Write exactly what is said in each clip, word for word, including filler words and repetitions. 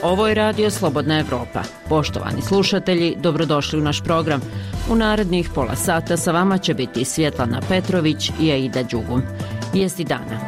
Ovo je Radio Slobodna Evropa. Poštovani slušatelji, dobrodošli u naš program. U narednih pola sata sa vama će biti Svjetlana Petrović i Aida Đugum. Vijesti dana.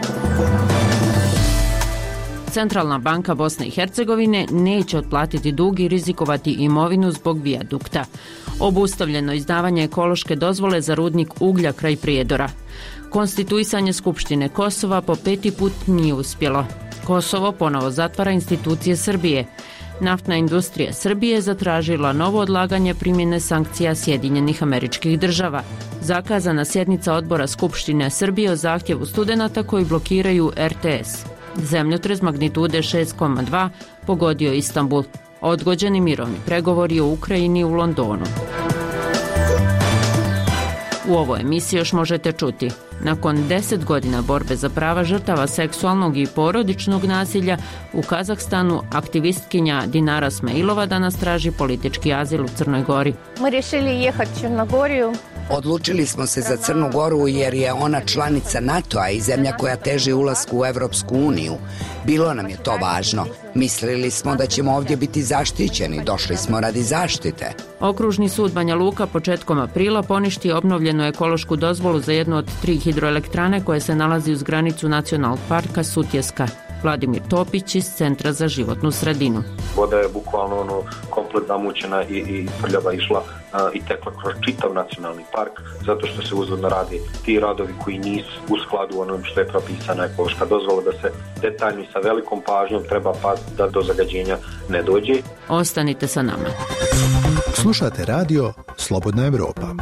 Centralna banka Bosne i Hercegovine neće otplatiti dug i rizikovati imovinu zbog vijadukta. Obustavljeno izdavanje ekološke dozvole za rudnik uglja kraj Prijedora. Konstituisanje Skupštine Kosova po peti put nije uspjelo. Kosovo ponovo zatvara institucije Srbije. Naftna industrija Srbije zatražila novo odlaganje primjene sankcija Sjedinjenih Američkih Država. Zakazana sjednica odbora Skupštine Srbije o zahtjevu studenata koji blokiraju er te es. Zemljotres magnitude šest zarez dva pogodio Istanbul. Odgođeni mirovni pregovori o Ukrajini u Londonu. U ovoj emisiji još možete čuti. Nakon deset godina borbe za prava žrtava seksualnog i porodičnog nasilja u Kazahstanu, aktivistkinja Dinara Smailova danas traži politički azil u Crnoj Gori. Mi rešili jehati u Crnogoriju. Odlučili smo se za Crnu Goru jer je ona članica NATO-a i zemlja koja teži ulasku u Evropsku uniju. Bilo nam je to važno. Mislili smo da ćemo ovdje biti zaštićeni. Došli smo radi zaštite. Okružni sud Banja Luka početkom aprila poništi obnovljenu ekološku dozvolu za jednu od tri hidroelektrane koje se nalazi uz granicu nacionalnog parka Sutjeska. Vladimir Topić iz Centra za životnu sredinu. Voda je bukvalno ono komplet zamućena i, i prljava išla a, i tekla kroz čitav nacionalni park, zato što se uzvodno radi ti radovi koji nisu u skladu onom što je propisana ekološka dozvola, da se detaljno sa velikom pažnjom treba paziti da do zagađenja ne dođe. Ostanite sa nama. Slušate radio Slobodna Evropa.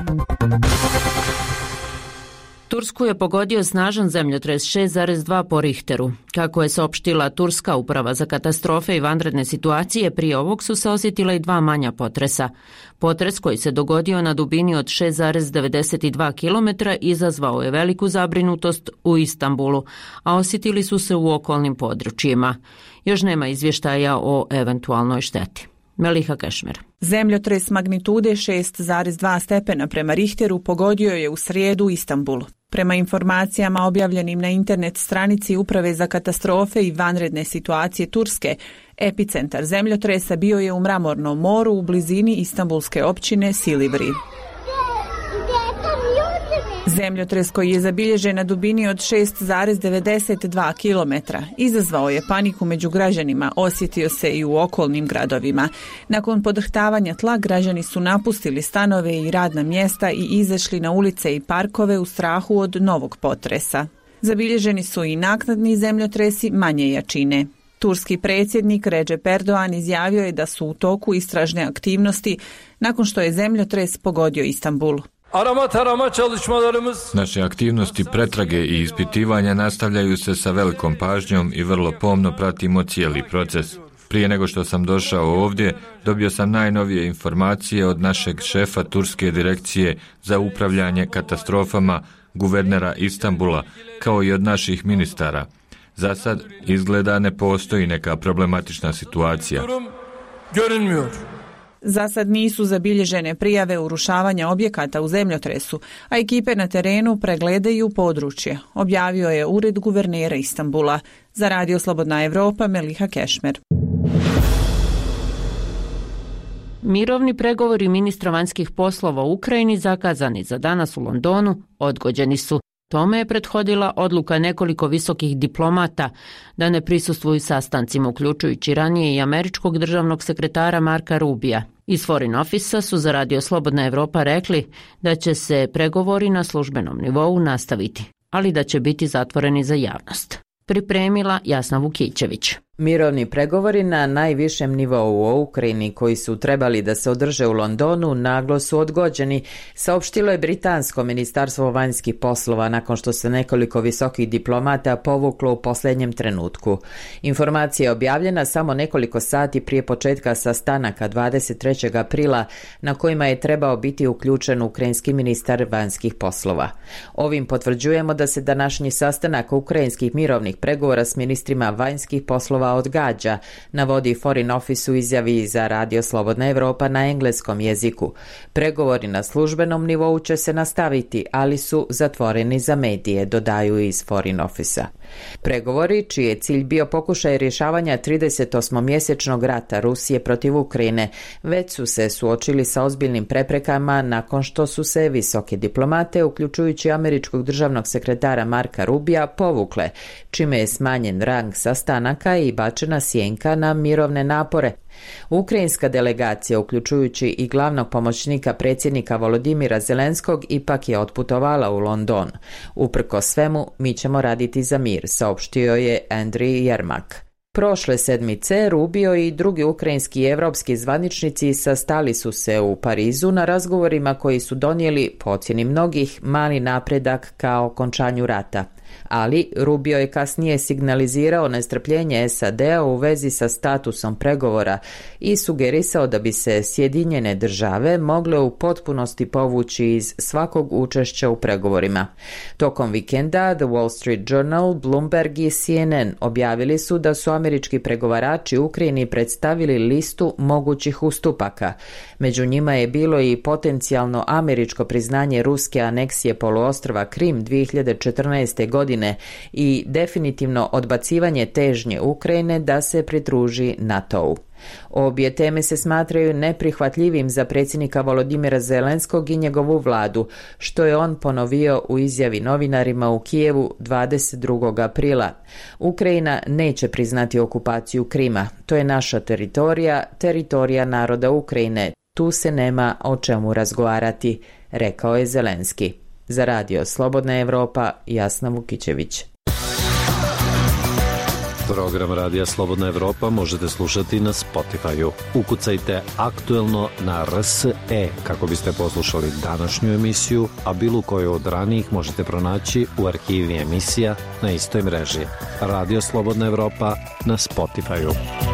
Tursku je pogodio snažan zemljotres šest zarez dva po Richteru. Kako je saopštila Turska uprava za katastrofe i vanredne situacije, prije ovog su se osjetila i dva manja potresa. Potres koji se dogodio na dubini od šest zarez devedeset dva kilometra izazvao je veliku zabrinutost u Istanbulu, a osjetili su se u okolnim područjima. Još nema izvještaja o eventualnoj šteti. Meliha Kešmer. Zemljotres magnitude šest zarez dva stepena prema Richteru pogodio je u srijedu Istanbul. Prema informacijama objavljenim na internet stranici Uprave za katastrofe i vanredne situacije Turske, epicentar zemljotresa bio je u Mramornom moru u blizini istanbulske općine Silivri. Zemljotres koji je zabilježen na dubini od šest zarez devedeset dva kilometra izazvao je paniku među građanima, osjetio se i u okolnim gradovima. Nakon podrhtavanja tla građani su napustili stanove i radna mjesta i izašli na ulice i parkove u strahu od novog potresa. Zabilježeni su i naknadni zemljotresi manje jačine. Turski predsjednik Recep Erdogan izjavio je da su u toku istražne aktivnosti nakon što je zemljotres pogodio Istanbul. Naše aktivnosti pretrage i ispitivanja nastavljaju se sa velikom pažnjom i vrlo pomno pratimo cijeli proces. Prije nego što sam došao ovdje, dobio sam najnovije informacije od našeg šefa Turske direkcije za upravljanje katastrofama, guvernera Istanbula, kao i od naših ministara. Za sad izgleda ne postoji neka problematična situacija. Za sad nisu zabilježene prijave urušavanja objekata u zemljotresu, a ekipe na terenu pregledaju područje, objavio je ured guvernera Istanbula. Za Radio Slobodna Evropa, Meliha Kešmer. Mirovni pregovori ministra vanjskih poslova u Ukrajini zakazani za danas u Londonu odgođeni su. Tome je prethodila odluka nekoliko visokih diplomata da ne prisustvuju sastancima, uključujući ranije i američkog državnog sekretara Marka Rubija. Iz Foreign Office-a su za Radio Slobodna Evropa rekli da će se pregovori na službenom nivou nastaviti, ali da će biti zatvoreni za javnost. Pripremila Jasna Vukićević. Mirovni pregovori na najvišem nivou u Ukrajini koji su trebali da se održe u Londonu naglo su odgođeni, saopštilo je britansko ministarstvo vanjskih poslova nakon što se nekoliko visokih diplomata povuklo u posljednjem trenutku. Informacija je objavljena samo nekoliko sati prije početka sastanaka dvadeset trećeg aprila na kojima je trebao biti uključen ukrajinski ministar vanjskih poslova. Ovim potvrđujemo da se današnji sastanak ukrajinskih mirovnih pregovora s ministrima vanjskih poslova Moskva odgađa, navodi Foreign Office u izjavi za Radio Slobodna Evropa na engleskom jeziku. Pregovori na službenom nivou će se nastaviti, ali su zatvoreni za medije, dodaju iz Foreign Office-a. Pregovori, čiji je cilj bio pokušaj rješavanja tridesetosmomjesečnog rata Rusije protiv Ukrajine, već su se suočili sa ozbiljnim preprekama nakon što su se visoke diplomate, uključujući američkog državnog sekretara Marka Rubija, povukle, čime je smanjen rang sastanaka i bačena sjenka na mirovne napore. Ukrajinska delegacija, uključujući i glavnog pomoćnika predsjednika Volodimira Zelenskog, ipak je otputovala u London. Uprkos svemu, mi ćemo raditi za mir, saopštio je Andriy Jermak. Prošle sedmice Rubio i drugi ukrajinski i evropski zvaničnici sastali su se u Parizu na razgovorima koji su donijeli, po ocjeni mnogih, mali napredak ka okončanju rata. Ali Rubio je kasnije signalizirao nestrpljenje S A D-a u vezi sa statusom pregovora i sugerisao da bi se Sjedinjene države mogle u potpunosti povući iz svakog učešća u pregovorima. Tokom vikenda The Wall Street Journal, Bloomberg i C N N objavili su da su američki pregovarači Ukrajini predstavili listu mogućih ustupaka. Među njima je bilo i potencijalno američko priznanje ruske aneksije poluostrva Krim dvije hiljade četrnaeste. godine i definitivno odbacivanje težnje Ukrajine da se pridruži NATO-u. Obje teme se smatraju neprihvatljivim za predsjednika Volodimira Zelenskog i njegovu vladu, što je on ponovio u izjavi novinarima u Kijevu dvadeset drugog aprila. Ukrajina neće priznati okupaciju Krima. To je naša teritorija, teritorija naroda Ukrajine. Tu se nema o čemu razgovarati, rekao je Zelenski. Za Radio Slobodna Evropa, Jasna Vukićević. Program Radija Slobodna Evropa možete slušati na Spotify-u. Ukucajte aktuelno na R S E kako biste poslušali današnju emisiju, a bilo koju od ranijih možete pronaći u arhivi emisija na istoj mreži. Radio Slobodna Evropa na Spotify-u.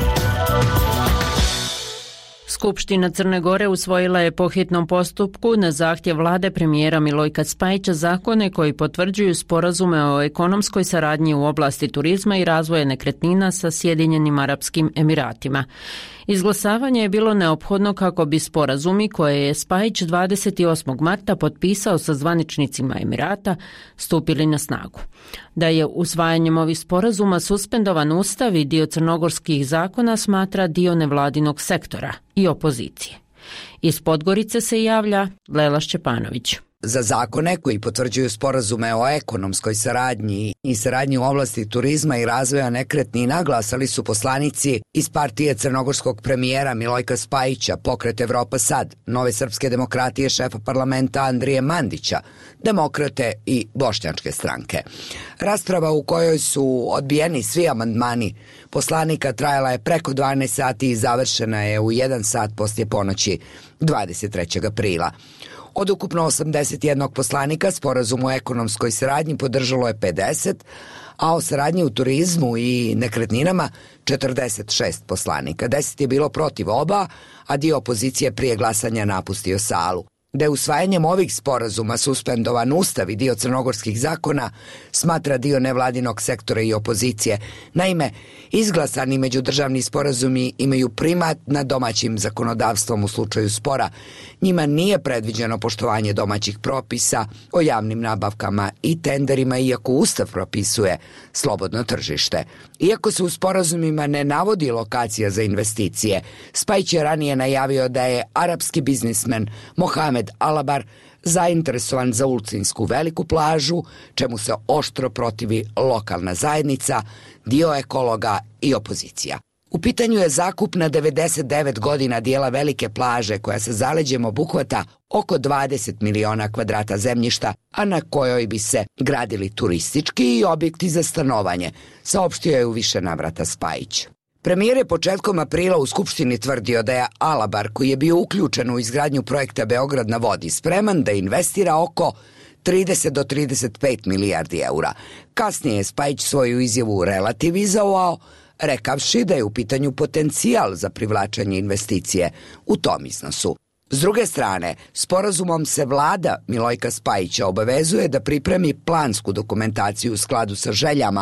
Skupština Crne Gore usvojila je po hitnom postupku na zahtjev vlade premijera Milojka Spajića zakone koji potvrđuju sporazume o ekonomskoj saradnji u oblasti turizma i razvoja nekretnina sa Sjedinjenim Arapskim Emiratima. Izglasavanje je bilo neophodno kako bi sporazumi koje je Spajić dvadeset osmog marta potpisao sa zvaničnicima Emirata stupili na snagu. Da je usvajanjem ovih sporazuma suspendovan ustav i dio crnogorskih zakona smatra dio nevladinog sektora i opozicije. Iz Podgorice se javlja Lela Šćepanović. Za zakone koji potvrđuju sporazume o ekonomskoj saradnji i saradnji u oblasti turizma i razvoja nekretnina glasali su poslanici iz partije crnogorskog premijera Milojka Spajića, Pokret Evropa Sad, Nove srpske demokratije šefa parlamenta Andrije Mandića, Demokrate i Bošnjačke stranke. Rasprava u kojoj su odbijeni svi amandmani poslanika trajala je preko dvanaest sati i završena je u jedan sat poslije ponoći dvadeset trećeg aprila. Od ukupno osamdeset jednog poslanika sporazum o ekonomskoj saradnji podržalo je pedeset, a o saradnji u turizmu i nekretninama četrdeset šest poslanika. deset je bilo protiv oba, a dio opozicije prije glasanja napustio salu. Da je usvajanjem ovih sporazuma suspendovan ustav i dio crnogorskih zakona, smatra dio nevladinog sektora i opozicije. Naime, izglasani međudržavni sporazumi imaju primat nad domaćim zakonodavstvom u slučaju spora. Njima nije predviđeno poštovanje domaćih propisa o javnim nabavkama i tenderima, iako ustav propisuje slobodno tržište. Iako se u sporazumima ne navodi lokacija za investicije, Spajić je ranije najavio da je arapski biznismen Mohamed Alabar zainteresovan za Ulcinsku veliku plažu, čemu se oštro protivi lokalna zajednica, dio ekologa i opozicija. U pitanju je zakup na devedeset devet godina dijela velike plaže koja sa zaleđem obuhvata oko dvadeset miliona kvadrata zemljišta, a na kojoj bi se gradili turistički i objekti za stanovanje, saopštio je u više navrata Spajić. Premijer je početkom aprila u Skupštini tvrdio da je Alabar, koji je bio uključen u izgradnju projekta Beograd na vodi, spreman da investira oko trideset do trideset pet milijardi eura. Kasnije je Spajić svoju izjavu relativizovao, rekavši da je u pitanju potencijal za privlačenje investicije u tom iznosu. S druge strane, sporazumom se vlada Milojka Spajića obavezuje da pripremi plansku dokumentaciju u skladu sa željama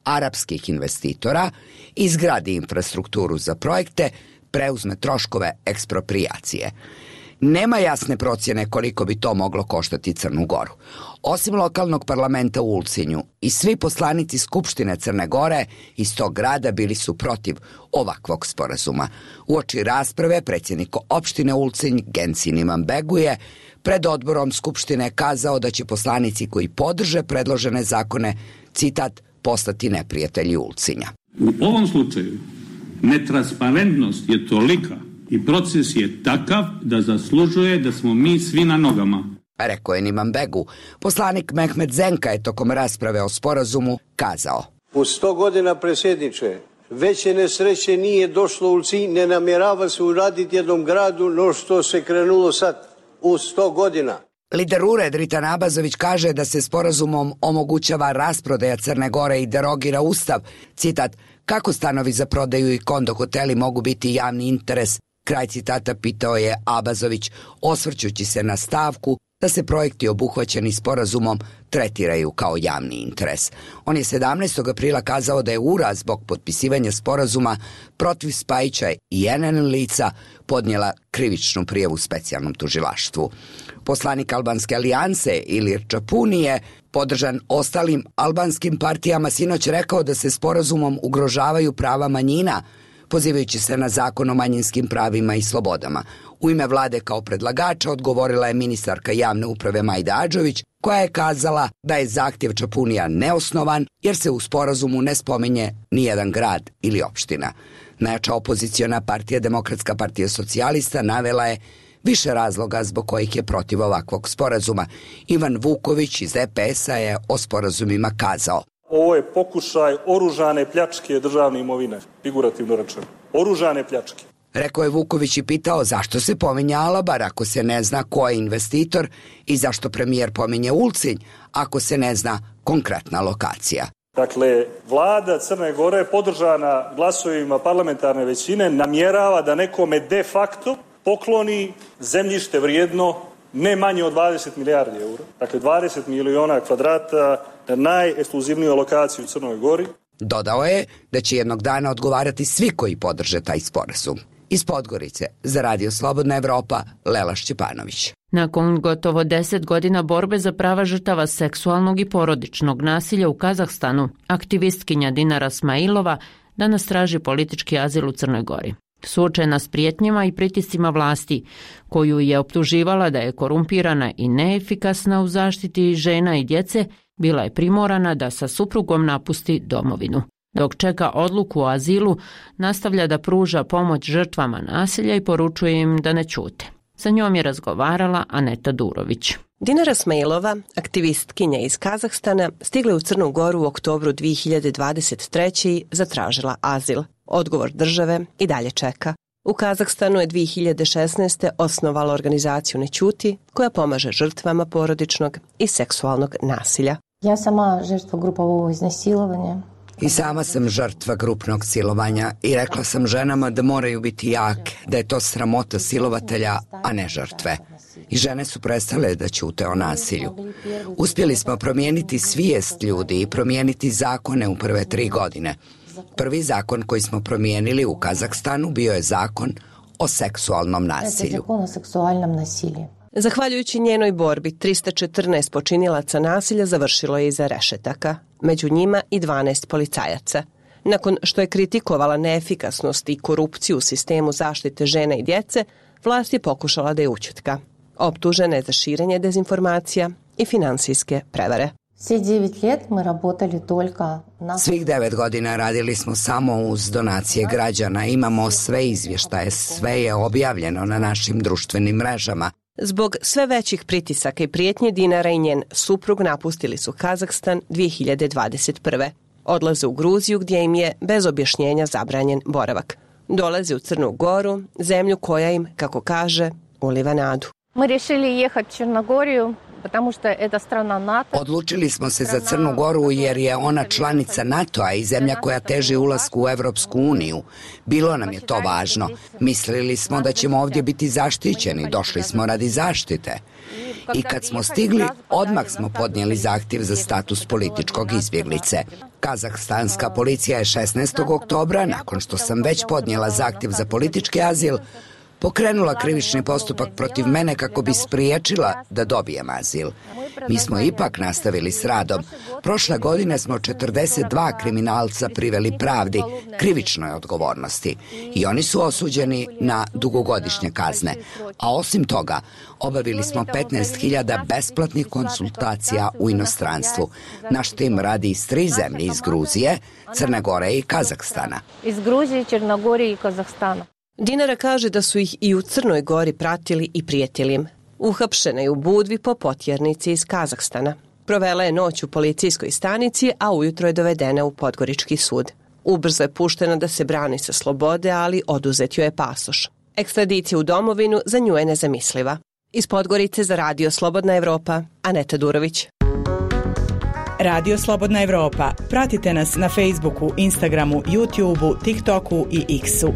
arapskih investitora, izgradi infrastrukturu za projekte, preuzme troškove eksproprijacije. Nema jasne procjene koliko bi to moglo koštati Crnu Goru. Osim lokalnog parlamenta u Ulcinju, i svi poslanici Skupštine Crne Gore iz tog grada bili su protiv ovakvog sporazuma. Uoči rasprave predsjednik opštine Ulcinj Gensin Imanbegu je pred odborom Skupštine kazao da će poslanici koji podrže predložene zakone, citat, postati neprijatelji Ulcinja. U ovom slučaju netransparentnost je tolika i proces je takav da zaslužuje da smo mi svi na nogama. Rekao je Imanbegu. Poslanik Mehmet Zenka je tokom rasprave o sporazumu kazao: U sto godina, predsjedniče, veće nesreće nije došlo u Ulcinj, ne namjerava se uraditi jednom gradu no što se krenulo sad u sto godina. Lider U R E Dritan Abazović kaže da se sporazumom omogućava rasprodaja Crne Gore i derogira ustav. Citat, kako stanovi za prodaju i kondo hoteli mogu biti javni interes, kraj citata, pitao je Abazović, osvrćući se na stavku da se projekti obuhvaćeni sporazumom tretiraju kao javni interes. On je sedamnaestog aprila kazao da je U R A zbog potpisivanja sporazuma protiv Spajića i N N lica podnijela krivičnu prijavu specijalnom tužilaštvu. Poslanik Albanske alijanse Ilir Čapuni je, podržan ostalim albanskim partijama, sinoć rekao da se sporazumom ugrožavaju prava manjina, pozivajući se na zakon o manjinskim pravima i slobodama. U ime vlade kao predlagača odgovorila je ministarka javne uprave Majda Adžović, koja je kazala da je zahtjev Čapunija neosnovan jer se u sporazumu ne spominje nijedan grad ili opština. Najjača opoziciona partija, Demokratska partija socijalista, navela je više razloga zbog kojih je protiv ovakvog sporazuma. Ivan Vuković iz E P S-a je o sporazumima kazao: Ovo je pokušaj oružane pljačke državne imovine, figurativno rečeno. Oružane pljačke. Rekao je Vuković i pitao zašto se pominje Alabar ako se ne zna ko je investitor i zašto premijer pominje Ulcinj ako se ne zna konkretna lokacija. Dakle, vlada Crne Gore, podržana glasovima parlamentarne većine, namjerava da nekome de facto pokloni zemljište vrijedno ne manje od dvadeset milijardi eura. Dakle, dvadeset miliona kvadrata na najekskluzivniju lokaciju u Crnoj Gori. Dodao je da će jednog dana odgovarati svi koji podrže taj sporazum. Iz Podgorice, za Radio Slobodna Evropa, Lela Šćepanović. Nakon gotovo deset godina borbe za prava žrtava seksualnog i porodičnog nasilja u Kazahstanu, aktivistkinja Dinara Smailova danas traži politički azil u Crnoj Gori. Suočena s prijetnjama i pritiscima vlasti, koju je optuživala da je korumpirana i neefikasna u zaštiti žena i djece, bila je primorana da sa suprugom napusti domovinu. Dok čeka odluku o azilu, nastavlja da pruža pomoć žrtvama nasilja i poručuje im da ne ćute. Sa njom je razgovarala Aneta Durović. Dinara Smailova, aktivistkinja iz Kazahstana, stigla u Crnu Goru u oktobru dvije hiljade dvadeset treće. i zatražila azil. Odgovor države i dalje čeka. U Kazahstanu je dvije hiljade šesnaeste. osnovala organizaciju Ne ćuti, koja pomaže žrtvama porodičnog i seksualnog nasilja. Ja sama žrtva grupovog iznasilovanja. I sama sam žrtva grupnog silovanja i rekla sam ženama da moraju biti jake, da je to sramota silovatelja, a ne žrtve. I žene su prestale da ćute o nasilju. Uspjeli smo promijeniti svijest ljudi i promijeniti zakone u prve tri godine. Prvi zakon koji smo promijenili u Kazahstanu bio je zakon o seksualnom nasilju. Zahvaljujući njenoj borbi, trista četrnaest počinilaca nasilja završilo je iza rešetaka, među njima i dvanaest policajaca. Nakon što je kritikovala neefikasnost i korupciju u sistemu zaštite žena i djece, vlast je pokušala da je ućutka. Optužena je za širenje dezinformacija i finansijske prevare. Svih devet godina radili smo samo uz donacije građana, imamo sve izvještaje, sve je objavljeno na našim društvenim mrežama. Zbog sve većih pritisaka i prijetnje, Dinara i njen suprug napustili su Kazahstan dvije hiljade dvadeset prve. Odlaze u Gruziju gdje im je bez objašnjenja zabranjen boravak. Dolaze u Crnu Goru, zemlju koja im, kako kaže, uliva nadu. Mi rešili jehati u Črnogoriju, потому što je to strana NATO. Odlučili smo se za Crnu Goru jer je ona članica NATO-a i zemlja koja teži ulasku u Evropsku uniju. Bilo nam je to važno. Mislili smo da ćemo ovdje biti zaštićeni, došli smo radi zaštite. I kad smo stigli, odmah smo podnijeli zahtjev za status političkog izbjeglice. Kazahstanska policija je šesnaestog oktobra, nakon što sam već podnijela zahtjev za politički azil, pokrenula krivični postupak protiv mene kako bi spriječila da dobijem azil. Mi smo ipak nastavili s radom. Prošle godine smo četrdeset dva kriminalca priveli pravdi, krivičnoj odgovornosti. I oni su osuđeni na dugogodišnje kazne. A osim toga, obavili smo petnaest hiljada besplatnih konsultacija u inostranstvu. Naš tim radi iz tri zemlje, iz Gruzije, Crne Gore i Kazahstana. Iz Gruzije, Crne Gore i Kazahstana. Dinara kaže da su ih i u Crnoj Gori pratili i prijetili im. Uhapšena je u Budvi po potjernici iz Kazahstana. Provela je noć u policijskoj stanici, a ujutro je dovedena u Podgorički sud. Ubrzo je puštena da se brani sa slobode, ali oduzet joj je pasoš. Ekstradicija u domovinu za nju je nezamisliva. Iz Podgorice za Radio Slobodna Evropa, Aneta Durović. Radio Slobodna Evropa. Pratite nas na Facebooku, Instagramu, YouTubeu, TikToku i X-u.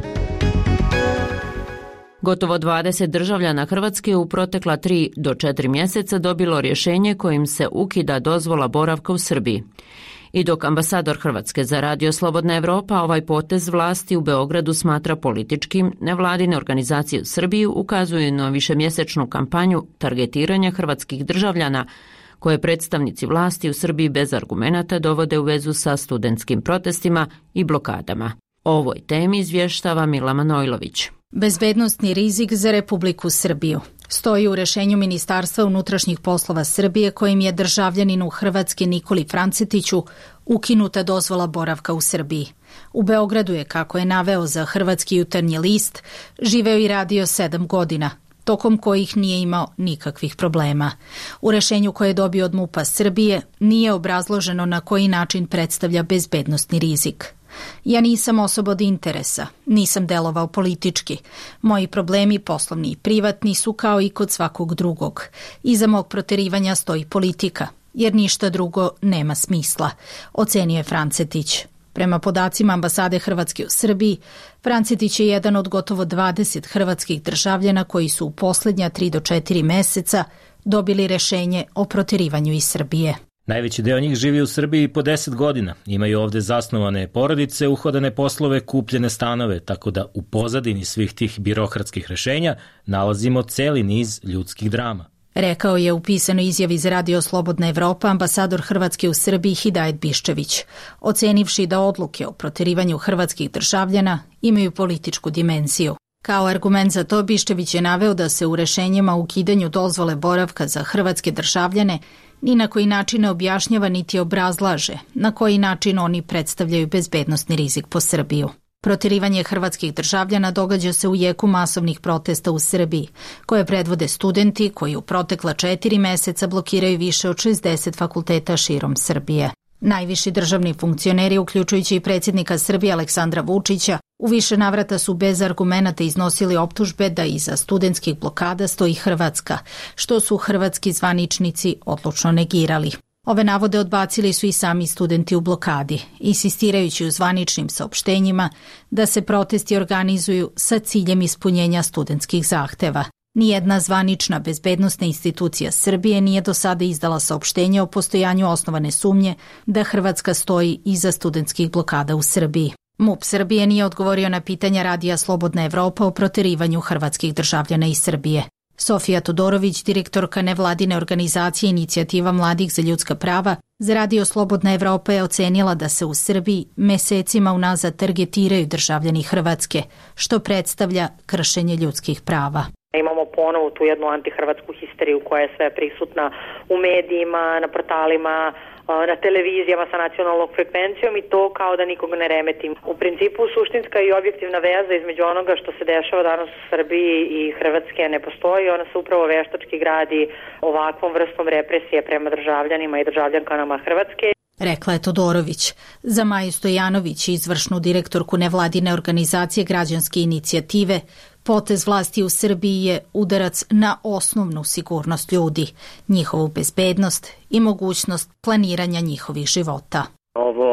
Gotovo dvadeset državljana Hrvatske u protekla tri do četiri mjeseca dobilo rješenje kojim se ukida dozvola boravka u Srbiji. I dok ambasador Hrvatske za Radio Slobodna Evropa ovaj potez vlasti u Beogradu smatra političkim, nevladine organizacije u Srbiji ukazuju na višemjesečnu kampanju targetiranja hrvatskih državljana koje predstavnici vlasti u Srbiji bez argumenata dovode u vezu sa studentskim protestima i blokadama. O ovoj temi izvještava Mila Manojlović. Bezbednostni rizik za Republiku Srbiju stoji u rešenju Ministarstva unutrašnjih poslova Srbije kojim je državljaninu Hrvatske Nikoli Francetiću ukinuta dozvola boravka u Srbiji. U Beogradu je, kako je naveo za Hrvatski jutarnji list, živeo i radio sedam godina, tokom kojih nije imao nikakvih problema. U rešenju koje je dobio od MUP-a Srbije nije obrazloženo na koji način predstavlja bezbednostni rizik. Ja nisam osoba od interesa, nisam delovao politički. Moji problemi, poslovni i privatni, su kao i kod svakog drugog. Iza mog proterivanja stoji politika, jer ništa drugo nema smisla, ocenio je Francetić. Prema podacima ambasade Hrvatske u Srbiji, Francetić je jedan od gotovo dvadeset hrvatskih državljana koji su u posljednja tri do četiri meseca dobili rešenje o proterivanju iz Srbije. Najveći deo njih živi u Srbiji po deset godina. Imaju ovde zasnovane porodice, uhodane poslove, kupljene stanove, tako da u pozadini svih tih birokratskih rešenja nalazimo celi niz ljudskih drama. Rekao je u pisanoj izjavi za Radio Slobodna Evropa ambasador Hrvatske u Srbiji Hidajet Biščević, ocenivši da odluke o proterivanju hrvatskih državljana imaju političku dimenziju. Kao argument za to Biščević je naveo da se u rešenjima o ukidanju dozvole boravka za hrvatske državljane ni na koji način ne objašnjava niti obrazlaže na koji način oni predstavljaju bezbednosni rizik po Srbiju. Proterivanje hrvatskih državljana događa se u jeku masovnih protesta u Srbiji, koje predvode studenti koji u protekla četiri meseca blokiraju više od šezdeset fakulteta širom Srbije. Najviši državni funkcioneri, uključujući i predsjednika Srbije Aleksandra Vučića, u više navrata su bez argumenata iznosili optužbe da iza studentskih blokada stoji Hrvatska, što su hrvatski zvaničnici odlučno negirali. Ove navode odbacili su i sami studenti u blokadi, insistirajući u zvaničnim saopštenjima da se protesti organizuju sa ciljem ispunjenja studentskih zahteva. Nijedna zvanična bezbednosna institucija Srbije nije do sada izdala saopštenje o postojanju osnovane sumnje da Hrvatska stoji iza studentskih blokada u Srbiji. MUP Srbije nije odgovorio na pitanja Radija Slobodna Evropa o proterivanju hrvatskih državljana iz Srbije. Sofija Todorović, direktorka nevladine organizacije Inicijativa mladih za ljudska prava, za Radio Slobodna Evropa je ocenila da se u Srbiji mesecima unazad targetiraju državljani Hrvatske, što predstavlja kršenje ljudskih prava. Imamo ponovo tu jednu antihrvatsku histeriju koja je sve prisutna u medijima, na portalima, na televizijama sa nacionalnom frekvencijom i to kao da nikoga ne remetim. U principu suštinska i objektivna veza između onoga što se dešava danas u Srbiji i Hrvatske ne postoji. Ona se upravo veštački gradi ovakvom vrstom represije prema državljanima i državljankanama Hrvatske. Rekla je Todorović. Za Maju Stojanović, izvršnu direktorku nevladine organizacije Građanske inicijative, potez vlasti u Srbiji je udarac na osnovnu sigurnost ljudi, njihovu bezbednost i mogućnost planiranja njihovih života. Ovo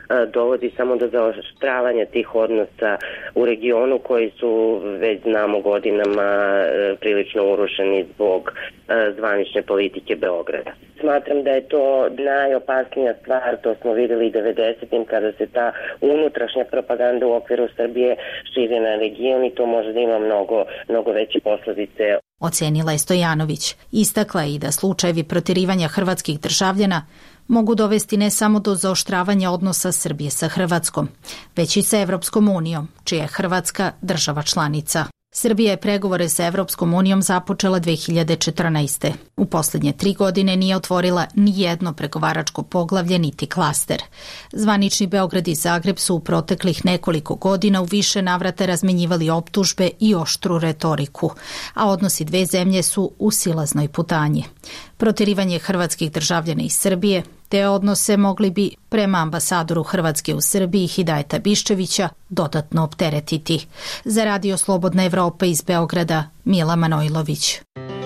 dovodi samo do zaoštravanja tih odnosa u regionu koji su već znamo godinama prilično urušeni zbog zvanične politike Beograda. Smatram da je to najopasnija stvar, to smo vidjeli i devedesetim kada se ta unutrašnja propaganda u okviru Srbije širi na region i to može da ima mnogo, mnogo veće posljedice. Ocenila je Stojanović. Istakla je i da slučajevi proterivanja hrvatskih državljana mogu dovesti ne samo do zaoštravanja odnosa Srbije sa Hrvatskom, već i sa Evropskom unijom, čija je Hrvatska država članica. Srbija je pregovore sa Evropskom unijom započela dve hiljade četrnaeste. U posljednje tri godine nije otvorila ni jedno pregovaračko poglavlje niti klaster. Zvanični Beograd i Zagreb su u proteklih nekoliko godina u više navrata razmenjivali optužbe i oštru retoriku, a odnosi dve zemlje su u silaznoj putanji. Proterivanje hrvatskih državljana iz Srbije, te odnose mogli bi prema ambasadoru Hrvatske u Srbiji Hidajeta Biščevića dodatno opteretiti. Za Radio Slobodna Evropa iz Beograda, Mila Manojlović.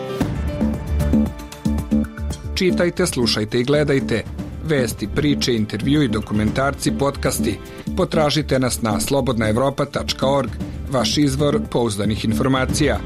Čitajte, slušajte i gledajte. Vesti, priče, intervju i dokumentarci, podcasti. Potražite nas na slobodna evropa tačka org, vaš izvor pouzdanih informacija.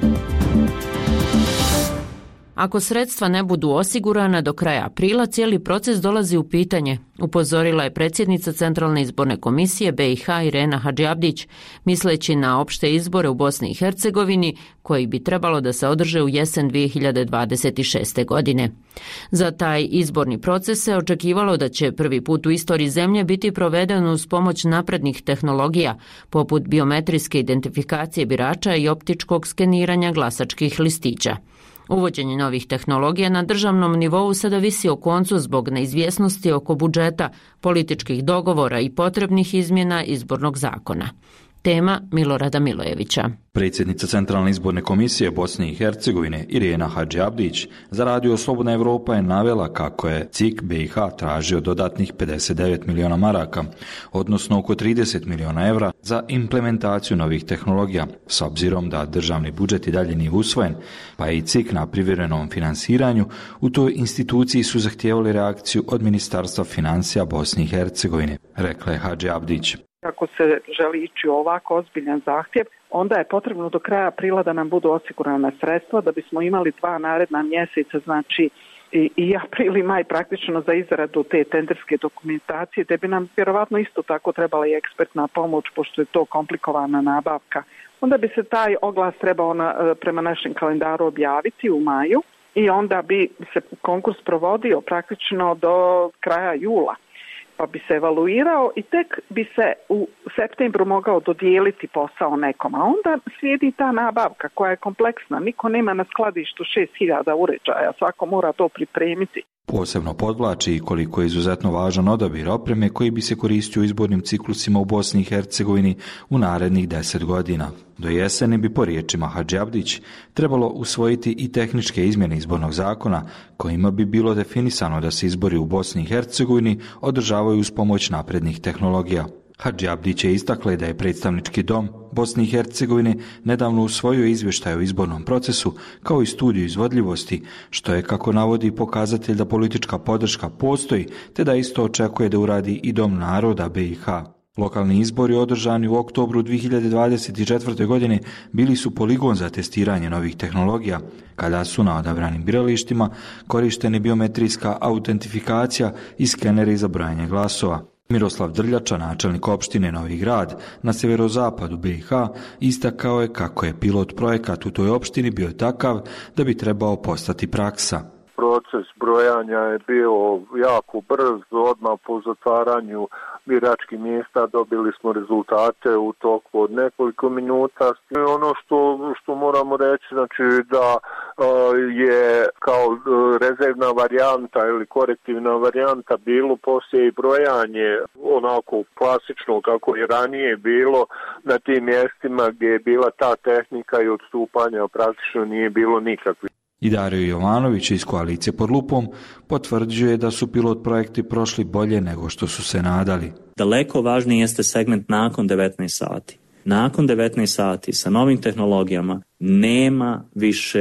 Ako sredstva ne budu osigurana do kraja aprila, cijeli proces dolazi u pitanje, upozorila je predsjednica Centralne izborne komisije B i H Irena Hadžiabdić, misleći na opšte izbore u Bosni i Hercegovini, koji bi trebalo da se održe u jesen dvije hiljade dvadeset šeste. godine. Za taj izborni proces se očekivalo da će prvi put u istoriji zemlje biti proveden uz pomoć naprednih tehnologija, poput biometrijske identifikacije birača i optičkog skeniranja glasačkih listića. Uvođenje novih tehnologija na državnom nivou sada visi o koncu zbog neizvjesnosti oko budžeta, političkih dogovora i potrebnih izmjena izbornog zakona. Tema Milorada Milojevića. Predsjednica Centralne izborne komisije Bosne i Hercegovine Irena Hadžiabdić za Radio Slobodna Evropa je navela kako je C I K B i H tražio dodatnih pedeset devet miliona maraka, odnosno oko trideset miliona evra za implementaciju novih tehnologija, s obzirom da državni budžet i dalje nije usvojen, pa je i C I K na privremenom finansiranju. U toj instituciji su zahtijevali reakciju od Ministarstva financija Bosne i Hercegovine, rekla je Hadžiabdić. Ako se želi ići u ovako ozbiljan zahtjev, onda je potrebno do kraja aprila da nam budu osigurana sredstva da bismo imali dva naredna mjeseca, znači i, i april i maj praktično za izradu te tenderske dokumentacije, te bi nam vjerovatno isto tako trebala i ekspertna pomoć, pošto je to komplikovana nabavka. Onda bi se taj oglas trebao na, prema našem kalendaru objaviti u maju i onda bi se konkurs provodio praktično do kraja jula. Pa bi se evaluirao i tek bi se u septembru mogao dodijeliti posao nekom. A onda slijedi ta nabavka koja je kompleksna. Niko nema na skladištu šest hiljada uređaja, svako mora to pripremiti. Posebno podvlači koliko je izuzetno važan odabir opreme koji bi se koristio u izbornim ciklusima u Bosni i Hercegovini u narednih deset godina. Do jeseni bi, po riječima Hadžiabdić, trebalo usvojiti i tehničke izmjene izbornog zakona kojima bi bilo definisano da se izbori u Bosni i Hercegovini održavaju uz pomoć naprednih tehnologija. Hadžiabdić je istakla da je predstavnički dom Bosne i Hercegovine nedavno usvojio izvještaj o izbornom procesu kao i studiju izvodljivosti, što je, kako navodi, pokazatelj da politička podrška postoji, te da isto očekuje da uradi i Dom naroda B i H. Lokalni izbori održani u oktobru dvije hiljade dvadeset četvrte. godine bili su poligon za testiranje novih tehnologija, kada su na odabranim biralištima korišteni biometrijska autentifikacija i skeneri za brojanje glasova. Miroslav Drljača, načelnik opštine Novi Grad na severozapadu B i H, istakao je kako je pilot projekat u toj opštini bio takav da bi trebao postati praksa. Proces brojanja je bio jako brz, odmah po zatvaranju biračkih mjesta dobili smo rezultate u toku od nekoliko minuta. Ono što, što moramo reći, znači da uh, je kao uh, rezervna varijanta ili korektivna varijanta bilo poslije i brojanje onako klasično kako je ranije bilo na tim mjestima gdje je bila ta tehnika i odstupanja praktično nije bilo nikakvih. I Dario Jovanović iz koalicije pod lupom potvrđuje da su pilot projekti prošli bolje nego što su se nadali. Daleko važniji jeste segment nakon devetnaest sati. Nakon devetnaest sati sa novim tehnologijama nema više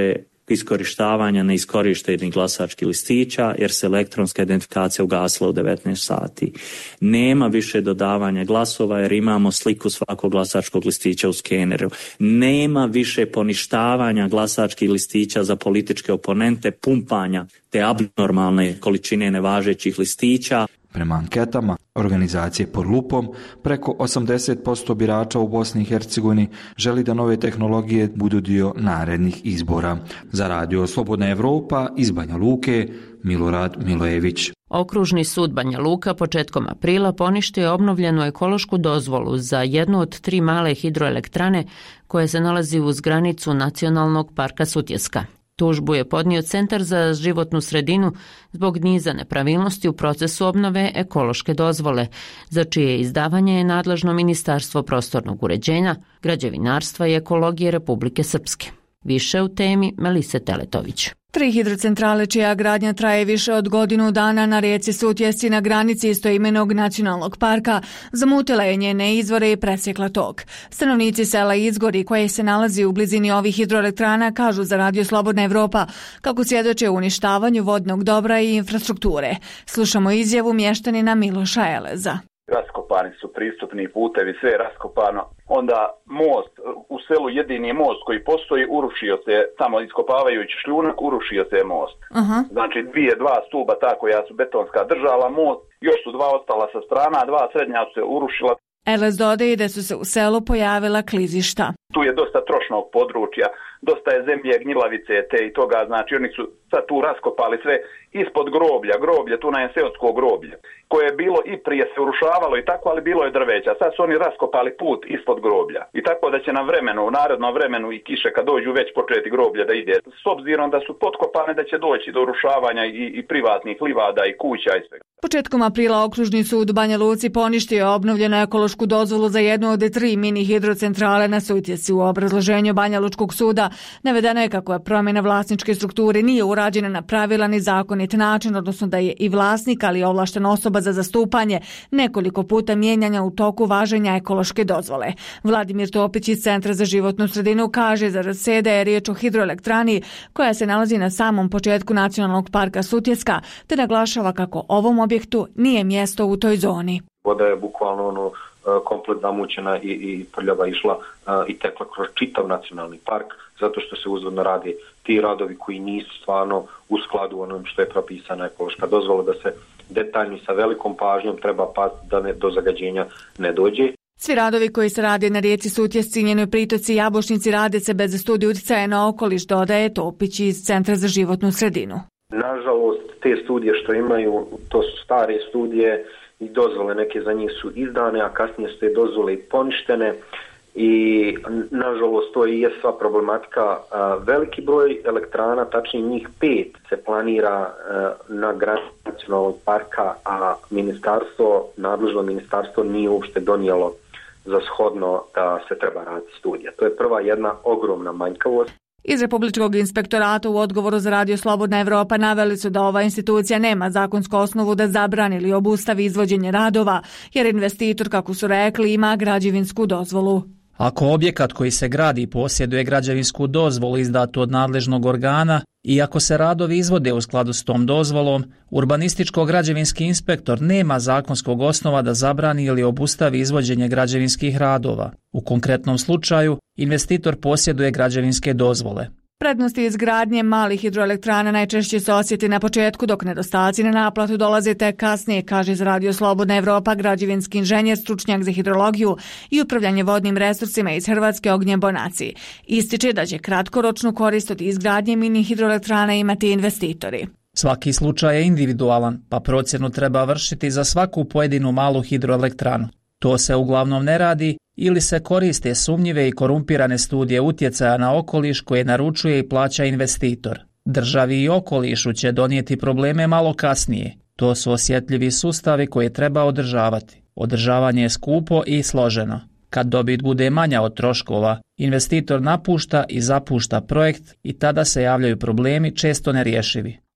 iskorištavanja neiskorištenih glasačkih listića jer se elektronska identifikacija ugasila u devetnaest sati. Nema više dodavanja glasova jer imamo sliku svakog glasačkog listića u skeneru. Nema više poništavanja glasačkih listića za političke oponente, pumpanja te abnormalne količine nevažećih listića. Prema anketama organizacije pod lupom, preko osamdeset posto birača u Bosni i Hercegovini želi da nove tehnologije budu dio narednih izbora. Za Radio Slobodna Evropa iz Banja Luke, Milorad Milojević. Okružni sud Banja Luka početkom aprila poništio je obnovljenu ekološku dozvolu za jednu od tri male hidroelektrane koje se nalazi uz granicu Nacionalnog parka Sutjeska. Tužbu je podnio Centar za životnu sredinu zbog niza nepravilnosti u procesu obnove ekološke dozvole, za čije izdavanje je nadležno Ministarstvo prostornog uređenja, građevinarstva i ekologije Republike Srpske. Više u temi Melise Teletović. Tri hidrocentrale čija gradnja traje više od godinu dana na rijeci Sutjesci na granici istoimenog nacionalnog parka zamutila je njene izvore i presjekla tok. Stanovnici sela Izgori koje se nalazi u blizini ovih hidroelektrana kažu za Radio Slobodna Evropa kako svjedoče o uništavanju vodnog dobra i infrastrukture. Slušamo izjavu mještanina Miloša Eleza. Raskopani su pristupni putevi, sve je raskopano. Onda most, u selu jedini most koji postoji, urušio se, tamo iskopavajući šljunak, urušio se most. Aha. Znači dvije, dva stuba ta koja su betonska držala most, još su dva ostala sa strana, dva srednja su se urušila. Elez dodaje da su se u selu pojavila klizišta. Tu je dosta trošnog područja, dosta je zemlje, gnjilavice te i toga, znači oni su sad tu raskopali sve ispod groblja, groblje, tu na je seosko groblje, koje je bilo i prije se urušavalo i tako, ali bilo je drveća. Sad su oni raskopali put ispod groblja i tako da će na vremenu, u narodnom vremenu i kiše kad dođu već početi groblje da ide. S obzirom da su potkopane da će doći do urušavanja i, i privatnih livada i kuća i sve. Početkom aprila Okružni sud u Banja Luci poništio je obnovljenu ekološku dozvolu za jednu od tri mini hidrocentrale na Sutjesci. U obrazloženju Banja Lučkog suda navedeno je kako je promjena vlasničke strukture nije urađena na pravilan i zakonit način, odnosno da je i vlasnik, ali i ovlaštena osoba za zastupanje nekoliko puta mijenjanja u toku važenja ekološke dozvole. Vladimir Topić iz Centra za životnu sredinu kaže za sve da je riječ o hidroelektrani koja se nalazi na samom početku Nacionalnog parka Sutjeska, te naglašava kako ovom objektu nije mjesto u toj zoni. Voda je bukvalno ono komplet zamućena i, i prljava išla a, i tekla kroz čitav nacionalni park, zato što se uzvodno radi ti radovi koji nisu stvarno u skladu onom što je propisana ekološka dozvola, da se detaljno sa velikom pažnjom treba paziti da ne, do zagađenja ne dođe. Svi radovi koji se rade na rijeci Sutjesci, njenoj pritoci i Jabučnici rade se bez studije utjecaja na okoliš, dodaje Topić iz Centra za životnu sredinu. Nažalost, te studije što imaju, to su stare studije i dozvole neke za njih su izdane, a kasnije su te dozvole i poništene i nažalost to je sva problematika. Veliki broj elektrana, tačnije njih pet, se planira na granici nacionalnog parka, a ministarstvo, nadležno ministarstvo nije uopšte donijelo za shodno da se treba raditi studija. To je prva jedna ogromna manjkavost. Iz Republičkog inspektorata u odgovoru za Radio Slobodna Evropa naveli su da ova institucija nema zakonsku osnovu da zabrani ili obustavi izvođenje radova, jer investitor, kako su rekli, ima građevinsku dozvolu. Ako objekat koji se gradi posjeduje građevinsku dozvolu izdatu od nadležnog organa i ako se radovi izvode u skladu s tom dozvolom, urbanističko-građevinski inspektor nema zakonskog osnova da zabrani ili obustavi izvođenje građevinskih radova. U konkretnom slučaju, investitor posjeduje građevinske dozvole. Prednosti izgradnje malih hidroelektrana najčešće se osjeti na početku, dok nedostaci na naplatu dolaze tek kasnije, kaže za Radio Slobodna Evropa građevinski inženjer, stručnjak za hidrologiju i upravljanje vodnim resursima iz Hrvatske Ognjen Bonaci. Ističe da će kratkoročnu korist od izgradnje mini hidroelektrana imati investitori. Svaki slučaj je individualan, pa procjenu treba vršiti za svaku pojedinu malu hidroelektranu. To se uglavnom ne radi ili se koriste sumnjive i korumpirane studije utjecaja na okoliš koje naručuje i plaća investitor. Državi i okolišu će donijeti probleme malo kasnije. To su osjetljivi sustavi koje treba održavati. Održavanje je skupo i složeno. Kad dobit bude manja od troškova, investitor napušta i zapušta projekt i tada se javljaju problemi često nerješivi.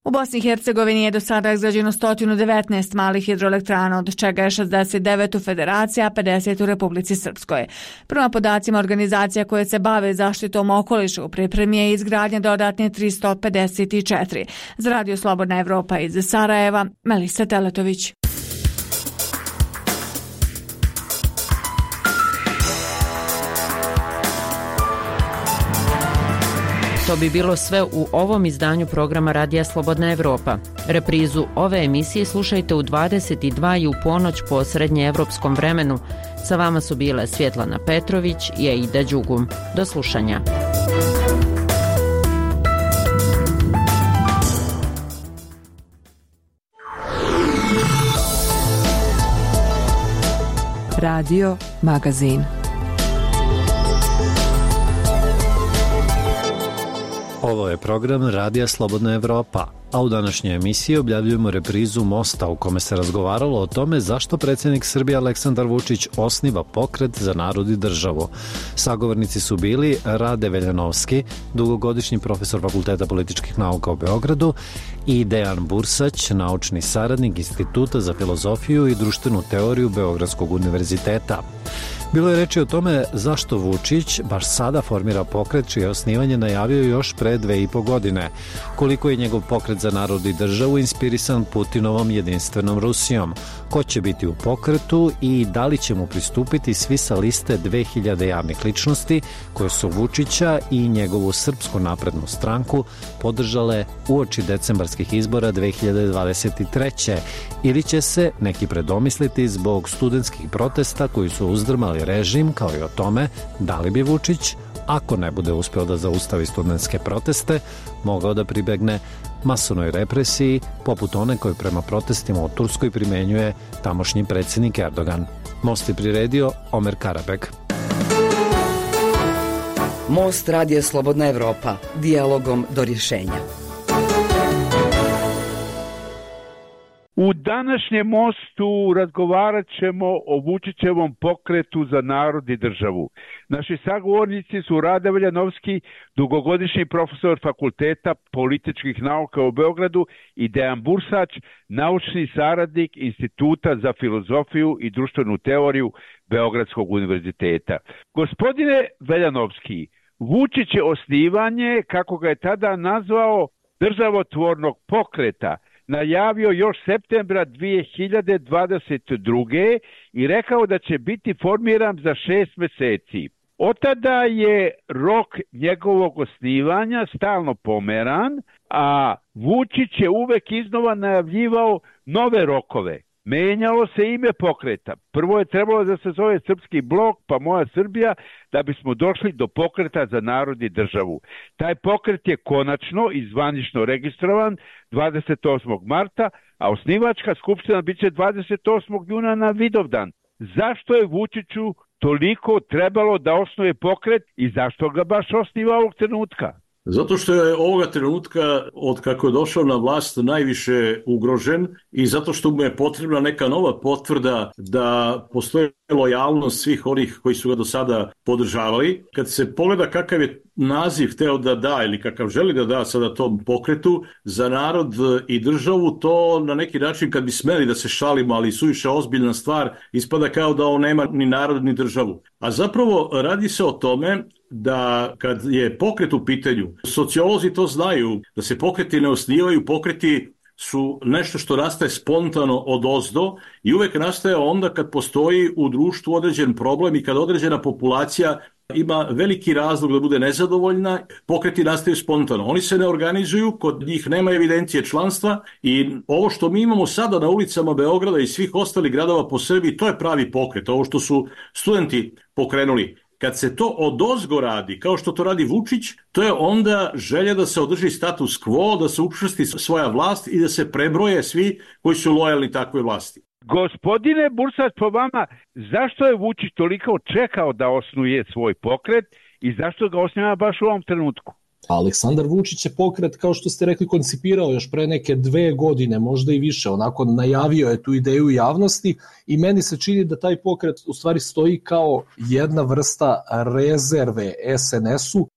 U Bosni i Hercegovini je do sada izgrađeno sto devetnaest malih hidroelektrana, od čega je šezdeset devet u Federaciji, a pedeset u Republici Srpskoj. Prema podacima organizacija koje se bave zaštitom okoliša, u pripremi je izgradnja dodatne tristo pedeset četiri. Za Radio Slobodna Evropa iz Sarajeva, Melisa Teletović. To bi bilo sve u ovom izdanju programa Radija Slobodna Evropa. Reprizu ove emisije slušajte u dvadeset dva i u ponoć po srednjeevropskom vremenu. Sa vama su bile Svjetlana Petrović i Aida Đugum. Do slušanja. Radio Magazin. Ovo je program Radija Slobodna Evropa, a u današnjoj emisiji objavljujemo reprizu Mosta u kome se razgovaralo o tome zašto predsjednik Srbije Aleksandar Vučić osniva pokret za narod i državu. Sagovornici su bili Rade Veljanovski, dugogodišnji profesor Fakulteta političkih nauka u Beogradu, i Dejan Bursać, naučni saradnik Instituta za filozofiju i društvenu teoriju Beogradskog univerziteta. Bilo je reči o tome zašto Vučić baš sada formira pokret čije osnivanje najavio još pre dve i po godine, koliko je njegov pokret za narod i državu inspirisan Putinovom jedinstvenom Rusijom, ko će biti u pokretu i da li će mu pristupiti svi sa liste dve hiljade javnih ličnosti koje su Vučića i njegovu Srpsku naprednu stranku podržale uoči decembarskih izbora dve hiljade dvadeset treće ili će se neki predomisliti zbog studentskih protesta koji su uzdrmali režim, kao i o tome da li bi Vučić, ako ne bude uspeo da zaustavi studentske proteste, mogao da pribegne masovnoj represiji poput one koju prema protestima u Turskoj primenjuje tamošnji predsjednik Erdogan. Most je priredio Omer Karabek. Most Radija Slobodna Evropa, dijalogom do rješenja. U današnjem mostu razgovarat ćemo o Vučićevom pokretu za narod i državu. Naši sagovornici su Rade Veljanovski, dugogodišnji profesor Fakulteta političkih nauka u Beogradu, i Dejan Bursać, naučni saradnik Instituta za filozofiju i društvenu teoriju Beogradskog univerziteta. Gospodine Veljanovski, Vučić je osnivanje, kako ga je tada nazvao, državotvornog pokreta najavio još septembra dve hiljade dvadeset druge i rekao da će biti formiran za šest meseci. Od tada je rok njegovog osnivanja stalno pomeran, a Vučić je uvek iznova najavljivao nove rokove. Menjalo se ime pokreta. Prvo je trebalo da se zove Srpski blok, pa Moja Srbija, da bismo došli do pokreta za narod i državu. Taj pokret je konačno i zvanično registrovan dvadeset osmog marta, a osnivačka skupština biće dvadeset osmog juna na Vidovdan. Zašto je Vučiću toliko trebalo da osnuje pokret i zašto ga baš osniva ovog trenutka? Zato što je ovoga trenutka, od kako je došao na vlast, najviše ugrožen i zato što mu je potrebna neka nova potvrda da postoji lojalnost svih onih koji su ga do sada podržavali. Kad se pogleda kakav je naziv hteo da da ili kakav želi da da sada tom pokretu za narod i državu, to na neki način, kad bi smeli da se šalimo, ali suviše ozbiljna stvar, ispada kao da on nema ni narod ni državu. A zapravo radi se o tome da kad je pokret u pitanju, sociolozi to znaju, da se pokreti ne osnivaju, pokreti su nešto što nastaje spontano odozdo i uvek nastaje onda kad postoji u društvu određen problem i kad određena populacija ima veliki razlog da bude nezadovoljna, pokreti nastaju spontano. Oni se ne organizuju, kod njih nema evidencije članstva i ovo što mi imamo sada na ulicama Beograda i svih ostalih gradova po Srbiji, to je pravi pokret, ovo što su studenti pokrenuli. Kad se to odozgo radi, kao što to radi Vučić, to je onda želja da se održi status quo, da se učvrsti svoja vlast i da se prebroje svi koji su lojalni takvoj vlasti. Gospodine Bursać, po vama, zašto je Vučić toliko čekao da osnuje svoj pokret i zašto ga osniva baš u ovom trenutku? Aleksandar Vučić je pokret, kao što ste rekli, koncipirao još pre neke dve godine, možda i više, onako najavio je tu ideju javnosti i meni se čini da taj pokret u stvari stoji kao jedna vrsta rezerve es en esu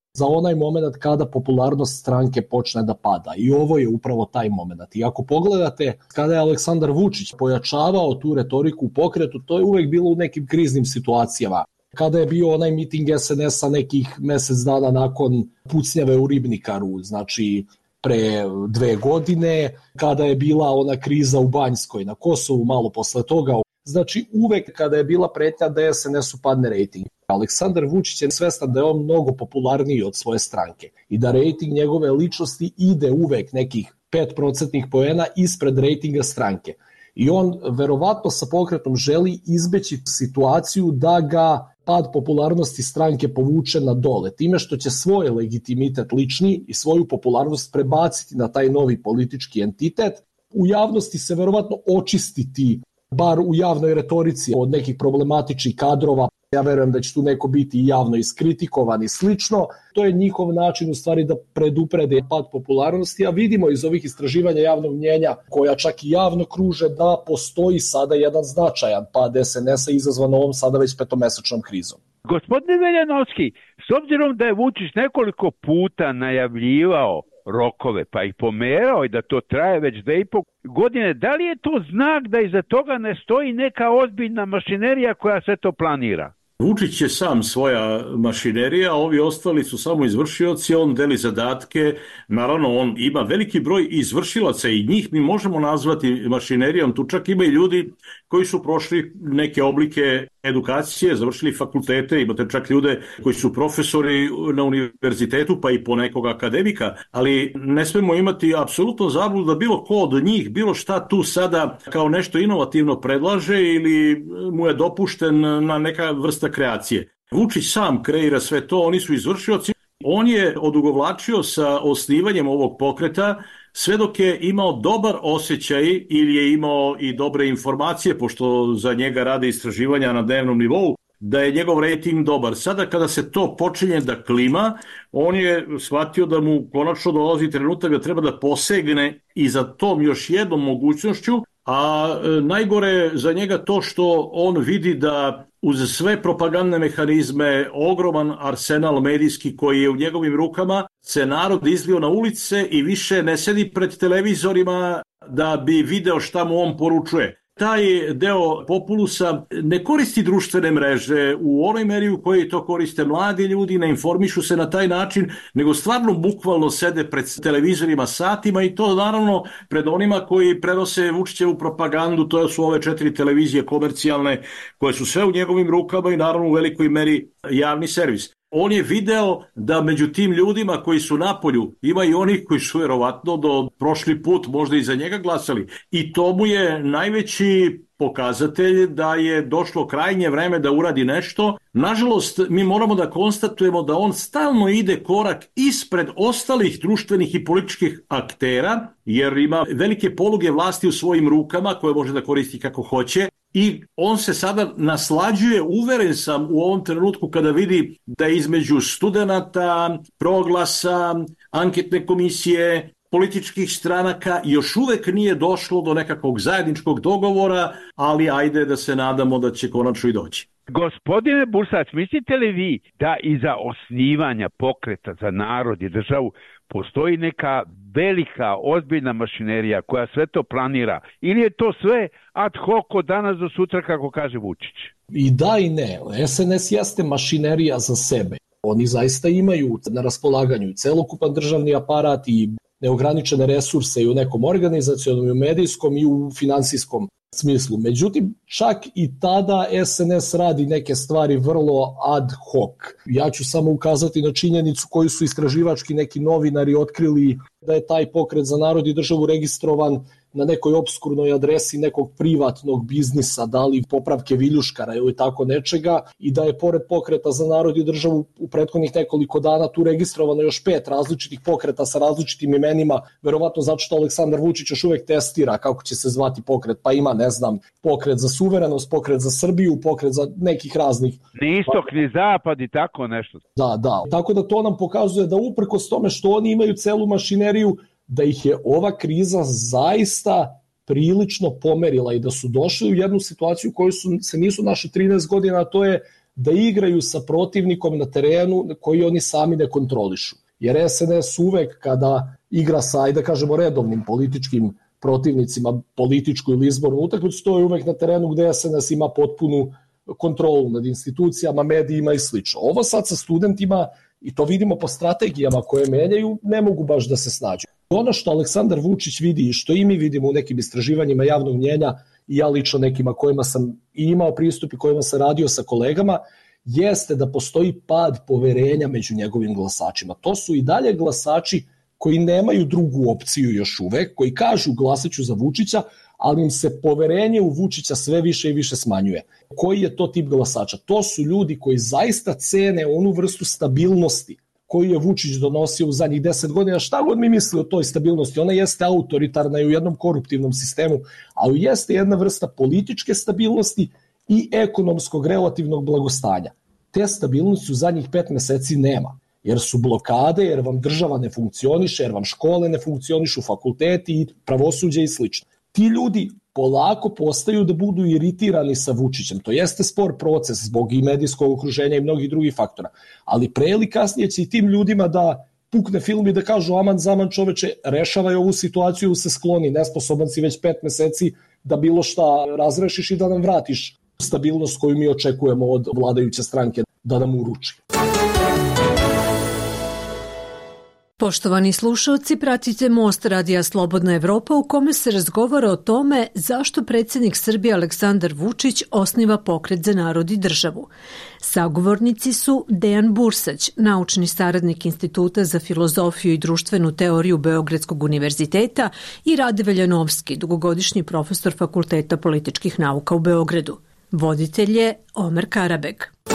za onaj moment kada popularnost stranke počne da pada. I ovo je upravo taj moment. I ako pogledate kada je Aleksandar Vučić pojačavao tu retoriku u pokretu, to je uvek bilo u nekim kriznim situacijama. Kada je bio onaj miting es en es-a nekih mesec dana nakon pucnjave u Ribnikaru, znači pre dve godine, kada je bila ona kriza u Banjskoj na Kosovu, malo posle toga. Znači uvek kada je bila pretnja da es en es-u padne rejting. Aleksandar Vučić je svestan da je on mnogo popularniji od svoje stranke i da rejting njegove ličnosti ide uvek nekih pet procentnih poena ispred rejtinga stranke. I on verovatno sa pokretom želi izbeći situaciju da ga pad popularnosti stranke povuče na dole, time što će svoj legitimitet lični i svoju popularnost prebaciti na taj novi politički entitet. U javnosti se verovatno očistiti, bar u javnoj retorici, od nekih problematičnih kadrova. Ja verujem da će tu neko biti javno iskritikovan i slično. To je njihov način u stvari da preduprede pad popularnosti, a vidimo iz ovih istraživanja javnog mnjenja, koja čak i javno kruže, da postoji sada jedan značajan pad es en es-a izazvan ovom sada već petomesečnom krizom. Gospodine Veljanovski, s obzirom da je Vučić nekoliko puta najavljivao rokove, pa ih pomerao i da to traje već dve i po godine, da li je to znak da iza toga ne stoji neka ozbiljna mašinerija koja sve to planira? Vučić je sam svoja mašinerija, a ovi ostali su samo izvršioci, on deli zadatke, naravno on ima veliki broj izvršilaca i njih mi možemo nazvati mašinerijom, tu čak ima i ljudi koji su prošli neke oblike edukacije, završili fakultete, imate čak ljude koji su profesori na univerzitetu, pa i po nekog akademika, ali ne smemo imati apsolutno zabludu da bilo ko od njih, bilo šta tu sada kao nešto inovativno predlaže ili mu je dopušten na neka vrsta kreacije. Vučić sam kreira sve to, oni su izvršioci. On je odugovlačio sa osnivanjem ovog pokreta sve dok je imao dobar osjećaj ili je imao i dobre informacije, pošto za njega rade istraživanja na dnevnom nivou, da je njegov rejting dobar. Sada kada se to počinje da klima, on je shvatio da mu konačno dolazi trenutak da treba da posegne i za tom još jednom mogućnošću, a najgore za njega to što on vidi da uz sve propagandne mehanizme, ogroman arsenal medijski koji je u njegovim rukama, se narod izlio na ulice i više ne sedi pred televizorima da bi video šta mu on poručuje. Taj deo populusa ne koristi društvene mreže u onoj meri u kojoj to koriste mladi ljudi, ne informišu se na taj način, nego stvarno bukvalno sede pred televizorima satima i to naravno pred onima koji prenose Vučićevu propagandu, to su ove četiri televizije komercijalne koje su sve u njegovim rukama i naravno u velikoj meri javni servis. On je video da među tim ljudima koji su napolju ima i onih koji su vjerovatno do prošli put možda i za njega glasali. I to mu je najveći pokazatelj da je došlo krajnje vreme da uradi nešto. Nažalost, mi moramo da konstatujemo da on stalno ide korak ispred ostalih društvenih i političkih aktera, jer ima velike poluge vlasti u svojim rukama koje može da koristi kako hoće. I on se sada naslađuje, uveren sam u ovom trenutku kada vidi da između studenata, proglasa, anketne komisije, političkih stranaka još uvek nije došlo do nekakvog zajedničkog dogovora, ali ajde da se nadamo da će konačno i doći. Gospodine Bursac, mislite li vi da iza osnivanja pokreta za narod i državu postoji neka velika, ozbiljna mašinerija koja sve to planira? Ili je to sve ad hoc od danas do sutra, kako kaže Vučić? I da i ne. es en es jeste mašinerija za sebe. Oni zaista imaju na raspolaganju celokupan državni aparat i neograničene resurse i u nekom organizacionom, i u medijskom, i u finansijskom smislu. Međutim, čak i tada es en es radi neke stvari vrlo ad hoc. Ja ću samo ukazati na činjenicu koju su istraživački neki novinari otkrili, da je taj pokret za narod i državu registrovan na nekoj obskurnoj adresi nekog privatnog biznisa, da li popravke viljuškara ili tako nečega, i da je pored pokreta za narod i državu u prethodnih nekoliko dana tu registrovano još pet različitih pokreta sa različitim imenima, verovatno zato što Aleksandar Vučić još uvek testira kako će se zvati pokret, pa ima, ne znam, pokret za suverenost, pokret za Srbiju, pokret za nekih raznih... Ni istok, ni zapad i tako nešto. Da, da. Tako da to nam pokazuje da uprkos tome što oni imaju celu mašineriju, da ih je ova kriza zaista prilično pomerila i da su došli u jednu situaciju koju su, se nisu našli trinaest godina, a to je da igraju sa protivnikom na terenu koji oni sami ne kontrolišu. Jer S N S uvek kada igra sa, ajde da kažemo, redovnim političkim protivnicima, političku ili izbornu utakmicu, to je uvek na terenu gde S N S ima potpunu kontrolu nad institucijama, medijima i slično. Ovo sad sa studentima, i to vidimo po strategijama koje menjaju, ne mogu baš da se snađu. Ono što Aleksandar Vučić vidi i što i mi vidimo u nekim istraživanjima javnog mnjenja, i ja lično nekima kojima sam i imao pristup i kojima sam radio sa kolegama, jeste da postoji pad poverenja među njegovim glasačima. To su i dalje glasači koji nemaju drugu opciju još uvek, koji kažu glasaću za Vučića, ali im se poverenje u Vučića sve više i više smanjuje. Koji je to tip glasača? To su ljudi koji zaista cene onu vrstu stabilnosti koju je Vučić donosio u zadnjih deset godina. Šta god mi misli o toj stabilnosti, ona jeste autoritarna i u jednom koruptivnom sistemu, ali jeste jedna vrsta političke stabilnosti i ekonomskog relativnog blagostanja. Te stabilnosti u zadnjih pet meseci nema, jer su blokade, jer vam država ne funkcioniše, jer vam škole ne funkcionišu, fakulteti, pravosuđe i slično. Ti ljudi polako postaju da budu iritirani sa Vučićem. To jeste spor proces zbog i medijskog okruženja i mnogih drugih faktora. Ali pre ili kasnije će i tim ljudima da pukne film i da kažu aman zaman čoveče, rešavaj ovu situaciju, se skloni, nesposoban si već pet meseci da bilo šta razrešiš i da nam vratiš stabilnost koju mi očekujemo od vladajuće stranke da nam uruči. Poštovani slušalci, pratite Most Radija Slobodna Evropa u kome se razgovara o tome zašto predsjednik Srbije Aleksandar Vučić osniva Pokret za narod i državu. Sagovornici su Dejan Bursać, naučni saradnik Instituta za filozofiju i društvenu teoriju Beogradskog univerziteta, i Rade Veljanovski, dugogodišnji profesor Fakulteta političkih nauka u Beogradu. Voditelj je Omer Karabeg.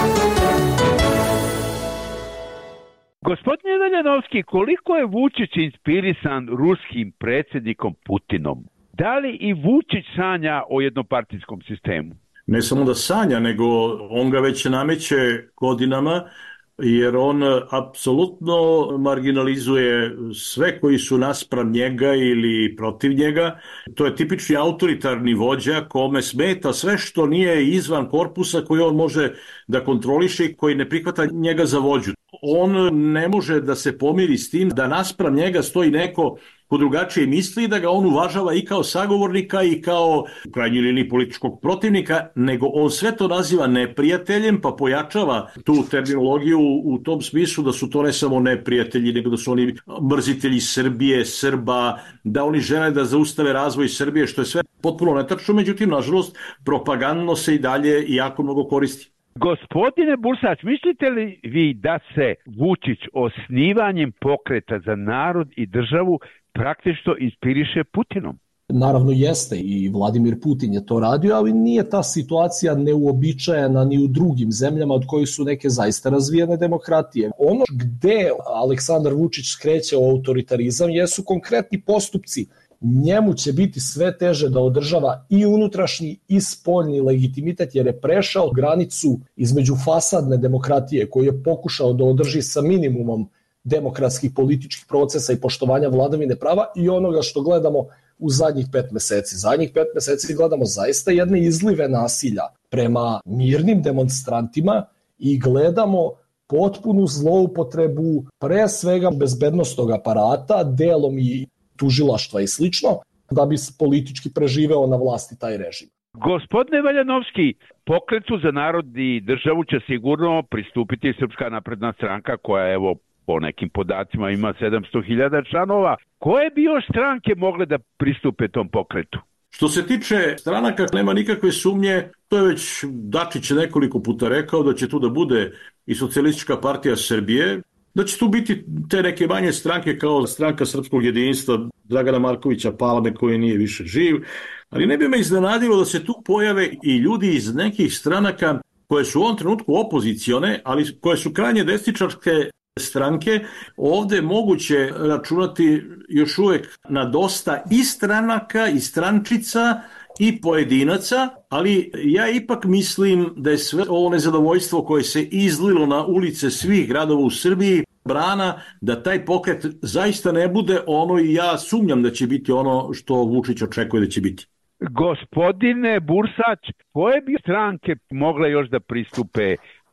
Gospodine Veljanovski, koliko je Vučić inspirisan ruskim predsjednikom Putinom? Da li i Vučić sanja o jednopartijskom sistemu? Ne samo da sanja, nego on ga već nameće godinama, jer on apsolutno marginalizuje sve koji su naspram njega ili protiv njega. To je tipični autoritarni vođa kome smeta sve što nije izvan korpusa koji on može da kontroliše i koji ne prihvata njega za vođu. On ne može da se pomiri s tim da naspram njega stoji neko ko drugačije misli, da ga on uvažava i kao sagovornika i kao u krajnjoj liniji političkog protivnika, nego on sve to naziva neprijateljem, pa pojačava tu terminologiju u tom smislu da su to ne samo neprijatelji, nego da su oni mrzitelji Srbije, Srba, da oni žele da zaustave razvoj Srbije, što je sve potpuno netačno, međutim, nažalost, propagandno se i dalje jako mnogo koristi. Gospodine Bursać, mislite li vi da se Vučić osnivanjem Pokreta za narod i državu praktično inspiriše Putinom? Naravno jeste i Vladimir Putin je to radio, ali nije ta situacija neuobičajena ni u drugim zemljama od kojih su neke zaista razvijene demokratije. Ono gde Aleksandar Vučić skreće u autoritarizam jesu konkretni postupci. Njemu će biti sve teže da održava i unutrašnji i spoljni legitimitet, jer je prešao granicu između fasadne demokratije koju je pokušao da održi sa minimumom demokratskih političkih procesa i poštovanja vladavine prava i onoga što gledamo u zadnjih pet meseci. Zadnjih pet meseci gledamo zaista jedne izlive nasilja prema mirnim demonstrantima i gledamo potpunu zloupotrebu pre svega bezbednostnog aparata, delom i tužilaštva i slično, da bi politički preživeo na vlasti taj režim. Gospodine Veljanovski, Pokretu za narod i državu će sigurno pristupiti Srpska napredna stranka koja, evo, po nekim podacima ima sedamsto hiljada članova. Koje bi još stranke mogle da pristupe tom pokretu? Što se tiče stranaka, nema nikakve sumnje, to je već Dačić nekoliko puta rekao da će tu da bude i Socijalistička partija Srbije, da će tu biti te neke manje stranke kao stranka Srpskog jedinstva Dragana Markovića Palme koji nije više živ, ali ne bi me iznenadilo da se tu pojave i ljudi iz nekih stranaka koje su u ovom trenutku opozicione, ali koje su krajnje desničarske stranke. Ovde je moguće računati još uvek na dosta i stranaka i strančica i pojedinaca, ali ja ipak mislim da je sve ovo nezadovoljstvo koje se izlilo na ulice svih gradova u Srbiji brana da taj pokret zaista ne bude ono, i ja sumnjam da će biti ono što Vučić očekuje da će biti. Gospodine Bursać, koje bi stranke mogle još da pristupe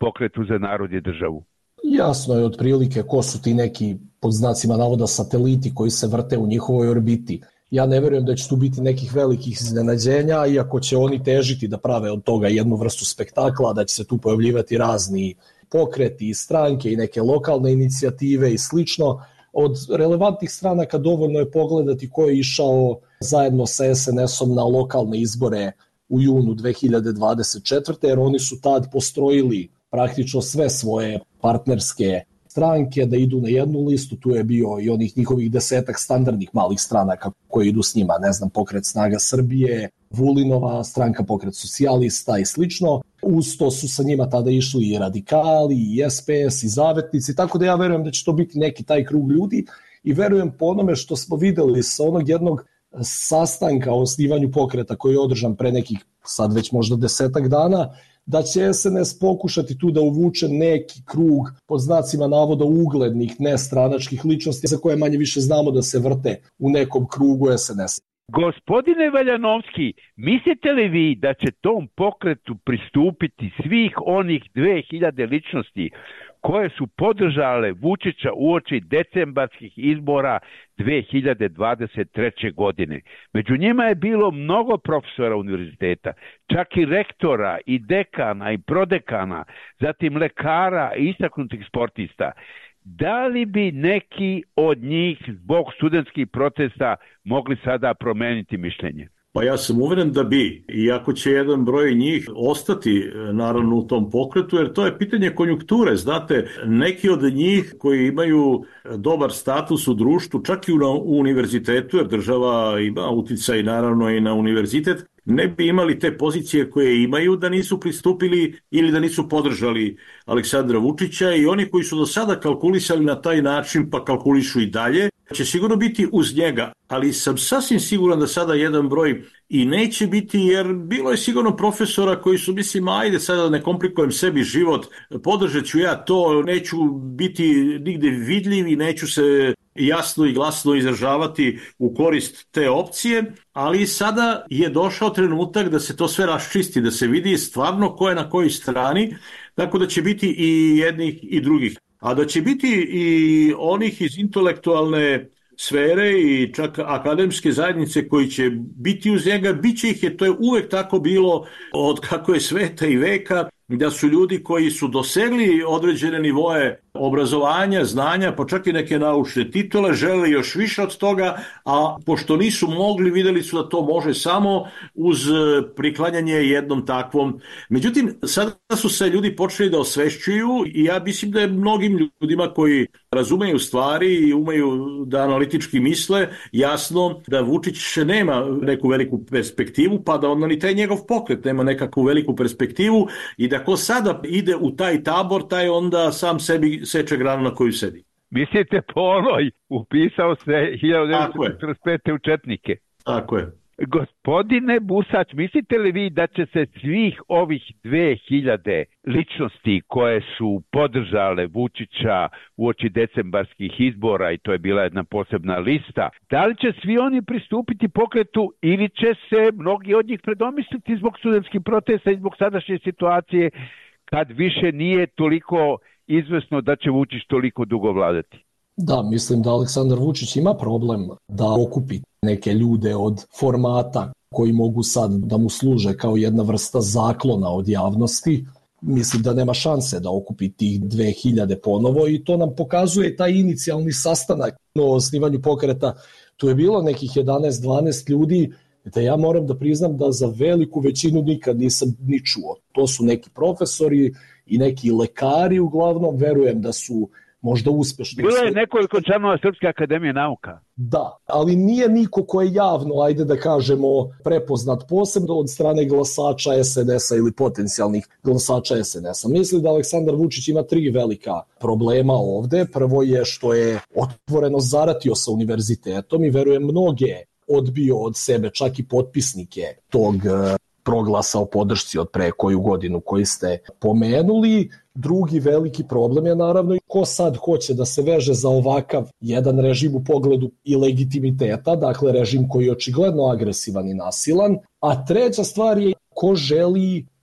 Pokretu za narod i državu? Jasno je otprilike ko su ti neki, pod znacima navoda, sateliti koji se vrte u njihovoj orbiti. Ja ne verujem da će tu biti nekih velikih iznenađenja, iako će oni težiti da prave od toga jednu vrstu spektakla, da će se tu pojavljivati razni pokreti i stranke i neke lokalne inicijative i slično. Od relevantnih stranaka dovoljno je pogledati ko je išao zajedno sa es en esom na lokalne izbore u junu dve hiljade dvadeset četvrte. jer oni su tad postrojili praktično sve svoje partnerske stranke da idu na jednu listu. Tu je bio i onih njihovih desetak standardnih malih stranaka koje idu s njima, ne znam, Pokret Snaga Srbije, Vulinova stranka, Pokret socijalista i slično. Uz to su sa njima tada išli i radikali, i es pe es, i zavetnici, tako da ja verujem da će to biti neki taj krug ljudi i verujem po onome što smo videli sa onog jednog sastanka o osnivanju pokreta koji je održan pre nekih sad već možda desetak dana, da će es en es pokušati tu da uvuče neki krug pod znacima navoda uglednih nestranačkih ličnosti za koje manje više znamo da se vrte u nekom krugu es en es. Gospodine Valjanovski, mislite li vi da će tom pokretu pristupiti svih onih dve hiljade ličnosti koje su podržale Vučića uoči decembarskih izbora dve hiljade dvadeset treće. godine. Među njima je bilo mnogo profesora univerziteta, čak i rektora, i dekana, i prodekana, zatim lekara i istaknutih sportista. Da li bi neki od njih zbog studentskih protesta mogli sada promeniti mišljenje? Pa ja sam uveren da bi, iako će jedan broj njih ostati naravno u tom pokretu, jer to je pitanje konjunkture. Znate, neki od njih koji imaju dobar status u društvu, čak i u univerzitetu, jer država ima uticaj naravno i na univerzitet, ne bi imali te pozicije koje imaju da nisu pristupili ili da nisu podržali Aleksandra Vučića, i oni koji su do sada kalkulisali na taj način pa kalkulišu i dalje, će sigurno biti uz njega, ali sam sasvim siguran da sada jedan broj i neće biti, jer bilo je sigurno profesora koji su, mislim, ajde sada ne komplikujem sebi život, podržat ću ja to, neću biti nigde vidljiv i neću se jasno i glasno izražavati u korist te opcije, ali sada je došao trenutak da se to sve raščisti, da se vidi stvarno ko je na kojoj strani, tako da će biti i jednih i drugih. A da će biti i onih iz intelektualne sfere i čak akademske zajednice koji će biti uz njega, bit će ih, jer to je uvek tako bilo od kako je sveta i veka, da su ljudi koji su dosegli određene nivoe obrazovanja, znanja, pa čak i neke naučne titule, žele još više od toga, a pošto nisu mogli, videli su da to može samo uz priklanjanje jednom takvom. Međutim, sada su se ljudi počeli da osvešćuju i ja mislim da je mnogim ljudima koji razumeju stvari i umeju da analitički misle, jasno da Vučić nema neku veliku perspektivu, pa da onda ni taj njegov pokret nema nekakvu veliku perspektivu i da ko sada ide u taj tabor, taj onda sam sebi seče granu na koju sedi. Mislite po onoj, upisao se hiljadu devetsto četrdeset pete u četnike. Tako je. Gospodine Busać, mislite li vi da će se svih ovih dve hiljade ličnosti koje su podržale Vučića uoči decembarskih izbora, i to je bila jedna posebna lista, da li će svi oni pristupiti pokretu ili će se mnogi od njih predomisliti zbog studentskih protesta i zbog sadašnje situacije, kad više nije toliko izvesno da će Vučić toliko dugo vladati? Da, mislim da Aleksandar Vučić ima problem da okupi neke ljude od formata koji mogu sad da mu služe kao jedna vrsta zaklona od javnosti. Mislim da nema šanse da okupi tih dve hiljade ponovo i to nam pokazuje taj inicijalni sastanak o osnivanju pokreta. Tu je bilo nekih jedanaest dvanaest ljudi, da ja moram da priznam da za veliku većinu nikad nisam ni čuo. To su neki profesori i neki lekari uglavnom, verujem da su možda uspešno. Bilo je nekoliko članova Srpske akademije nauka. Da, ali nije niko ko je javno, ajde da kažemo, prepoznat posebno od strane glasača es en es-a ili potencijalnih glasača es en es-a. Mislim da Aleksandar Vučić ima tri velika problema ovde. Prvo je što je otvoreno zaratio sa univerzitetom i verujem mnoge odbio od sebe, čak i potpisnike tog proglasa o podršci od pre koju godinu koji ste pomenuli. Drugi veliki problem je naravno ko sad hoće da se veže za ovakav jedan režim u pogledu i legitimiteta, dakle režim koji je očigledno agresivan i nasilan. A treća stvar je ko želi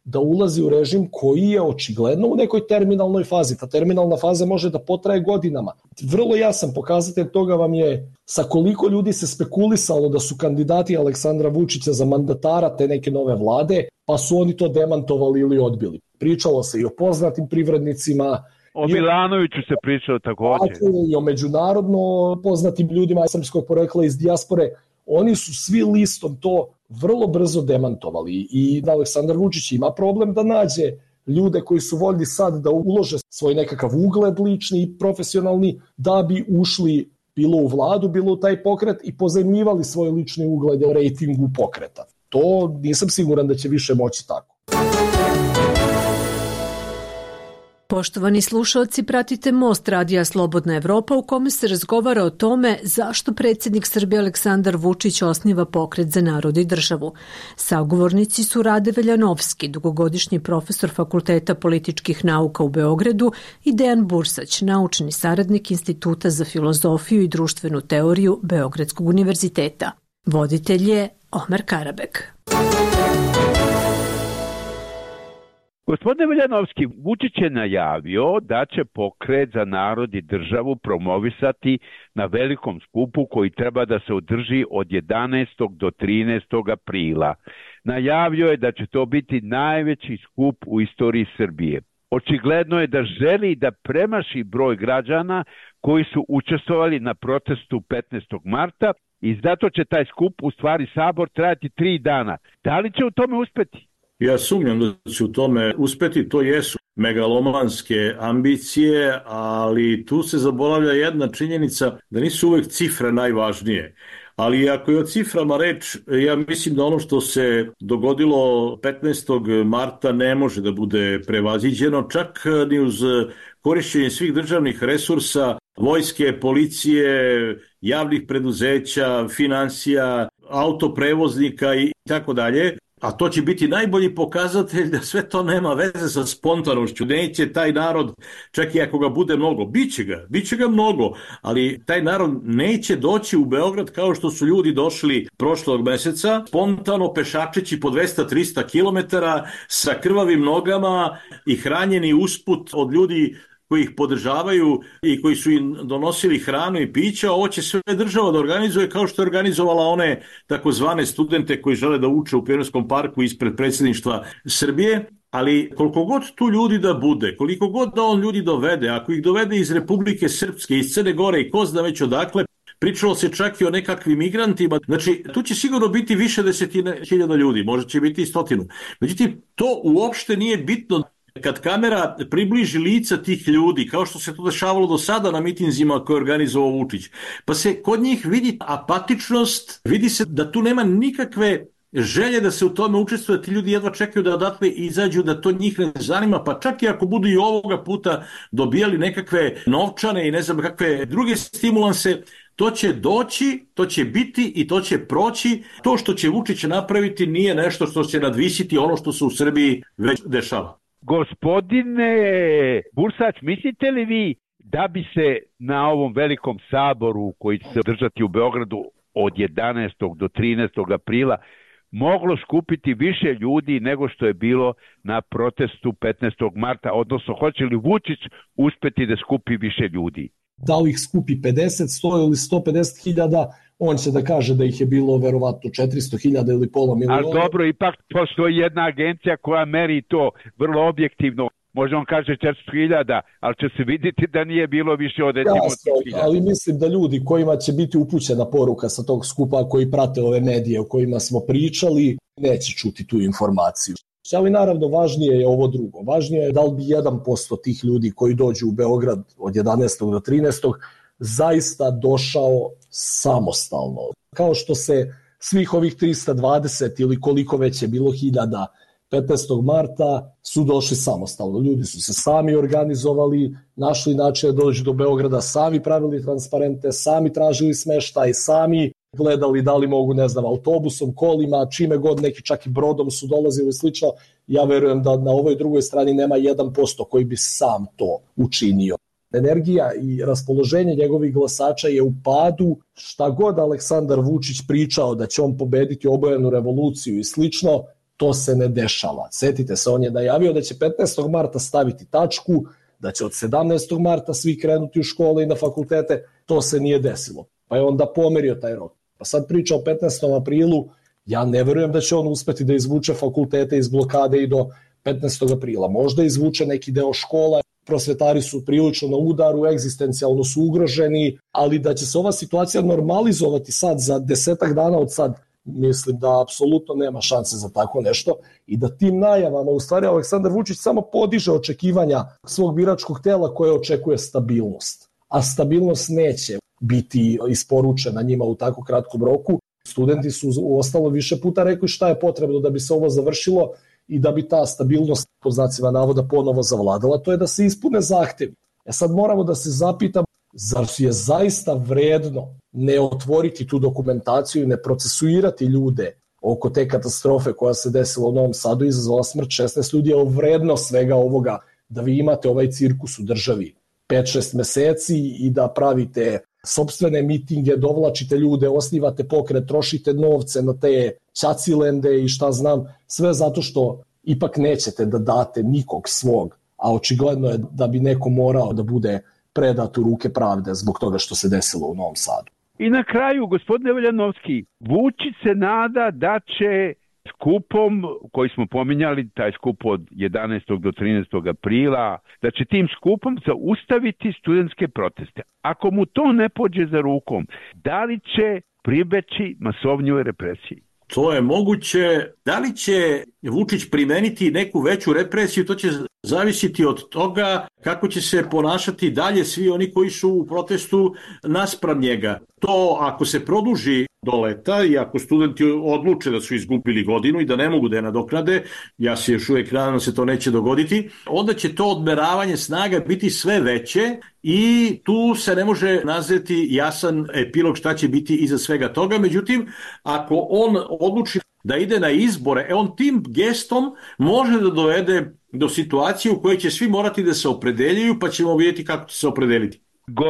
da ulazi u režim koji je očigledno u nekoj terminalnoj fazi. Ta terminalna faza može da potraje godinama. Vrlo jasan pokazatelj toga vam je sa koliko ljudi se spekulisalo da su kandidati Aleksandra Vučića za mandatara te neke nove vlade, pa su oni to demantovali ili odbili. Pričalo se i o poznatim privrednicima, o Milanoviću se pričalo također. I o međunarodno poznatim ljudima srpskog porekla iz dijaspore. Oni su svi listom to vrlo brzo demantovali i Aleksandar Vučić ima problem da nađe ljude koji su voljni sad da ulože svoj nekakav ugled lični i profesionalni da bi ušli bilo u vladu, bilo u taj pokret i pozajmljivali svoj lični ugled u rejtingu pokreta. To nisam siguran da će više moći tako. Poštovani slušalci, pratite Most radija Slobodna Evropa u kome se razgovara o tome zašto predsjednik Srbije Aleksandar Vučić osniva pokret za narod i državu. Sagovornici su Rade Veljanovski, dugogodišnji profesor Fakulteta političkih nauka u Beogradu, i Dejan Bursać, naučni saradnik Instituta za filozofiju i društvenu teoriju Beogradskog univerziteta. Voditelj je Omer Karabek. Gospodine Veljanovski, Vučić je najavio da će pokret za narod i državu promovisati na velikom skupu koji treba da se održi od jedanaestog do trinaestog aprila. Najavio je da će to biti najveći skup u istoriji Srbije. Očigledno je da želi da premaši broj građana koji su učestvovali na protestu petnaestog marta i zato će taj skup, u stvari sabor, trajati tri dana. Da li će u tome uspeti? Ja sumnjam da će u tome uspeti, to jesu megalomanske ambicije, ali tu se zaboravlja jedna činjenica da nisu uvek cifre najvažnije. Ali ako je o ciframa reč, ja mislim da ono što se dogodilo petnaestog marta ne može da bude prevaziđeno, čak ni uz korišćenje svih državnih resursa, vojske, policije, javnih preduzeća, finansija, autoprevoznika i tako dalje. A to će biti najbolji pokazatelj da sve to nema veze sa spontanošću. Neće taj narod, čak i ako ga bude mnogo, biće ga, biće ga mnogo, ali taj narod neće doći u Beograd kao što su ljudi došli prošlog meseca, spontano pešačeći po dvesta do trista kilometara sa krvavim nogama i hranjeni usput od ljudi koji ih podržavaju i koji su im donosili hranu i pića. Ovo će sve država da organizuje kao što je organizovala one takozvane studente koji žele da uče u Pionirskom parku ispred predsjedništva Srbije. Ali koliko god tu ljudi da bude, koliko god da on ljudi dovede, ako ih dovede iz Republike Srpske, iz Crne Gore i ko zna već odakle, pričalo se čak i o nekakvim migrantima. Znači, tu će sigurno biti više desetine hiljada ljudi, možda će biti i stotinu. Međutim, to uopšte nije bitno. Kad kamera približi lica tih ljudi, kao što se to dešavalo do sada na mitinzima koje je organizovao Vučić, pa se kod njih vidi apatičnost, vidi se da tu nema nikakve želje da se u tome učestvuje, ti ljudi jedva čekaju da odatle izađu, da to njih ne zanima, pa čak i ako budu i ovoga puta dobijali nekakve novčane i ne znam kakve druge stimulanse, to će doći, to će biti i to će proći. To što će Vučić napraviti nije nešto što će nadvisiti ono što se u Srbiji već dešava. Gospodine Bursać, mislite li vi da bi se na ovom velikom saboru koji će se održati u Beogradu od jedanaestog do trinaestog aprila moglo skupiti više ljudi nego što je bilo na protestu petnaestog marta, odnosno hoće li Vučić uspeti da skupi više ljudi? Da li ih skupi pedeset, sto ili sto pedeset hiljada, on će da kaže da ih je bilo verovatno četiristo hiljada ili pola miliona. Ali dobro, ipak postoji jedna agencija koja meri to vrlo objektivno. Može on kaže četiristo hiljada, ali će se vidjeti da nije bilo više od recimo sto hiljada. Ali mislim da ljudi kojima će biti upućena poruka sa tog skupa, koji prate ove medije o kojima smo pričali, neće čuti tu informaciju. Ali naravno važnije je ovo drugo. Važnije je da li bi jedan posto tih ljudi koji dođu u Beograd od jedanaestog do trinaestog zaista došao samostalno. Kao što se svih ovih trista dvadeset ili koliko već je bilo hiljada petnaestog marta su došli samostalno. Ljudi su se sami organizovali, našli način da dođu do Beograda, sami pravili transparente, sami tražili smeštaj, sami gledali da li mogu, ne znam, autobusom, kolima, čime god, neki čak i brodom su dolazili i slično. Ja verujem da na ovoj drugoj strani nema jedan posto koji bi sam to učinio. Energija i raspoloženje njegovih glasača je u padu. Šta god Aleksandar Vučić pričao da će on pobediti obojenu revoluciju i slično, To se ne dešava. Sjetite se, on je najavio da će petnaestog marta staviti tačku, da će od sedamnaestog marta svi krenuti u škole i na fakultete. To se nije desilo. Pa je onda pomerio taj rok. Pa sad priča o petnaestom aprilu, ja ne verujem da će on uspeti da izvuče fakultete iz blokade i do petnaestog aprila. Možda izvuče neki deo škola, prosvetari su prilično na udaru, egzistencijalno su ugroženi, ali da će se ova situacija normalizovati sad za desetak dana od sad, mislim da apsolutno nema šanse za tako nešto i da tim najavama u stvari Aleksandar Vučić samo podiže očekivanja svog biračkog tela koje očekuje stabilnost. A stabilnost neće biti isporučena njima u tako kratkom roku. Studenti su u ostalo više puta rekli šta je potrebno da bi se ovo završilo i da bi ta stabilnost, po znacima navoda, ponovo zavladala, to je da se ispune zahtevi. E sad moramo da se zapitamo, zar je zaista vredno ne otvoriti tu dokumentaciju i ne procesuirati ljude oko te katastrofe koja se desila u Novom Sadu i izazvala smrt šesnaest ljudi, je vredno svega ovoga da vi imate ovaj cirkus u državi pet šest meseci i da pravite sopstvene mitinge, dovlačite ljude, osnivate pokret, trošite novce na te ćacilende i šta znam, sve zato što ipak nećete da date nikog svog, a očigledno je da bi neko morao da bude predat u ruke pravde zbog toga što se desilo u Novom Sadu. I na kraju, gospodine Veljanovski, Vučić se nada da će skupom koji smo pominjali, taj skup od jedanaestog do trinaestog aprila, da će tim skupom zaustaviti studentske proteste. Ako mu to ne pođe za rukom, da li će pribeći masovnjoj represiji? To je moguće. Da li će Vučić primeniti neku veću represiju, to će zavisiti od toga kako će se ponašati dalje svi oni koji su u protestu naspram njega. To ako se produži do leta i ako studenti odluče da su izgubili godinu i da ne mogu da je nadoknade, ja se još uvijek nadam da se to neće dogoditi, onda će to odmeravanje snaga biti sve veće i tu se ne može nazreti jasan epilog šta će biti iza svega toga. Međutim, ako on odluči da ide na izbore, e on tim gestom može da dovede do situacije u kojoj će svi morati da se opredeljuju, pa ćemo vidjeti kako će se opredeliti.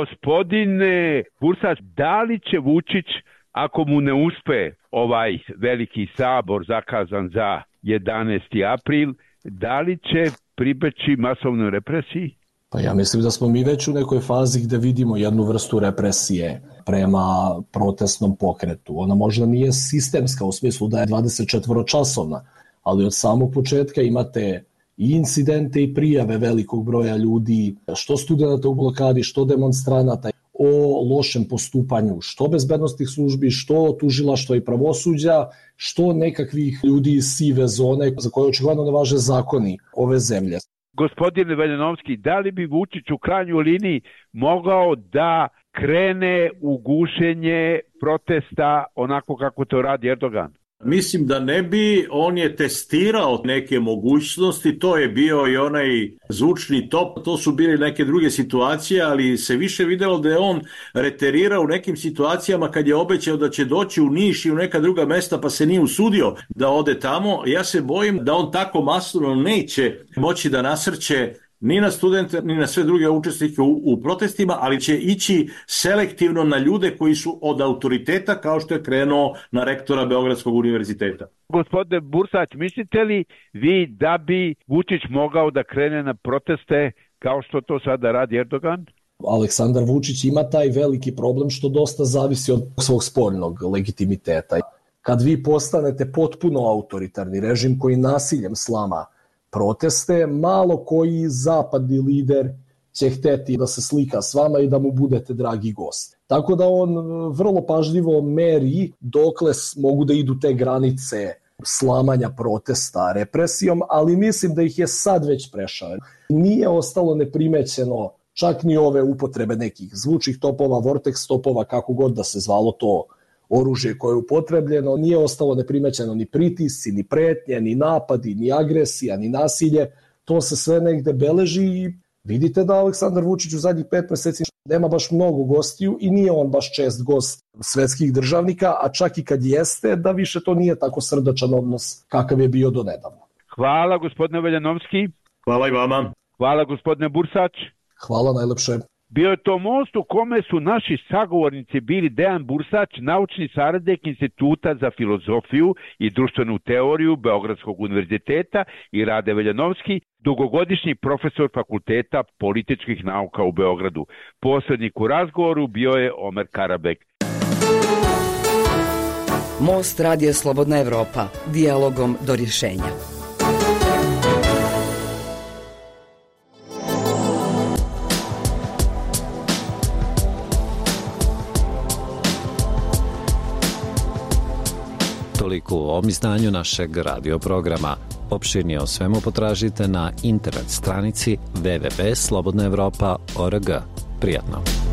Gospodine Bursač, da li će Vučić, ako mu ne uspe ovaj veliki sabor zakazan za jedanaesti april, da li će pribeći masovnoj represiji? Pa ja mislim da smo mi već u nekoj fazi gde vidimo jednu vrstu represije prema protestnom pokretu. Ona možda nije sistemska u smislu da je dvadeset četiri časovna, ali od samog početka imate i incidente i prijave velikog broja ljudi, što studenta u blokadi, što demonstranata, o lošem postupanju, što bezbednostnih službi, što tužilaštva i pravosuđa, što nekakvih ljudi iz sive zone za koje očigledno ne važe zakoni ove zemlje. Gospodine Veljanovski, da li bi Vučić u krajnjoj liniji mogao da krene u gušenje protesta onako kako to radi Erdogan? Mislim da ne bi, on je testirao neke mogućnosti, to je bio i onaj zvučni top, to su bile neke druge situacije, ali se više videlo da je on reterirao u nekim situacijama kad je obećao da će doći u Niš i u neka druga mesta pa se nije usudio da ode tamo. Ja se bojim da on tako masovno neće moći da nasrće ni na studente, ni na sve druge učesnike u, u protestima, ali će ići selektivno na ljude koji su od autoriteta, kao što je krenuo na rektora Beogradskog univerziteta. Gospodine Bursač, mislite li vi da bi Vučić mogao da krene na proteste kao što to sada radi Erdogan? Aleksandar Vučić ima taj veliki problem što dosta zavisi od svog spoljnog legitimiteta. Kad vi postanete potpuno autoritarni režim koji nasiljem slama proteste, malo koji zapadni lider će hteti da se slika s vama i da mu budete dragi gost. Tako da on vrlo pažljivo meri dokle mogu da idu te granice slamanja protesta represijom, ali mislim da ih je sad već prešao. Nije ostalo neprimećeno čak ni ove upotrebe nekih zvučnih topova, vortex topova, kako god da se zvalo to oružje koje je upotrebljeno, nije ostalo neprimećeno ni pritisci, ni pretnje, ni napadi, ni agresija, ni nasilje. To se sve negde beleži i vidite da Aleksandar Vučić u zadnjih pet meseci nema baš mnogo gostiju i nije on baš čest gost svetskih državnika, a čak i kad jeste, da više to nije tako srdačan odnos kakav je bio do nedavno. Hvala gospodine Veljanovski. Hvala i vama. Hvala gospodine Bursač. Hvala najlepše. Bio je to most u kome su naši sagovornici bili Dejan Bursač, naučni saradnik Instituta za filozofiju i društvenu teoriju Beogradskog univerziteta, i Rade Veljanovski, dugogodišnji profesor Fakulteta političkih nauka u Beogradu. Posrednik u razgovoru bio je Omer Karabek. Most Radija Slobodna Evropa. Dijalogom do rješenja. Toliko u ovom izdanju našeg radio programa. Opširnije o svemu potražite na internet stranici w w w tačka slobodna evropa tačka org. Prijatno.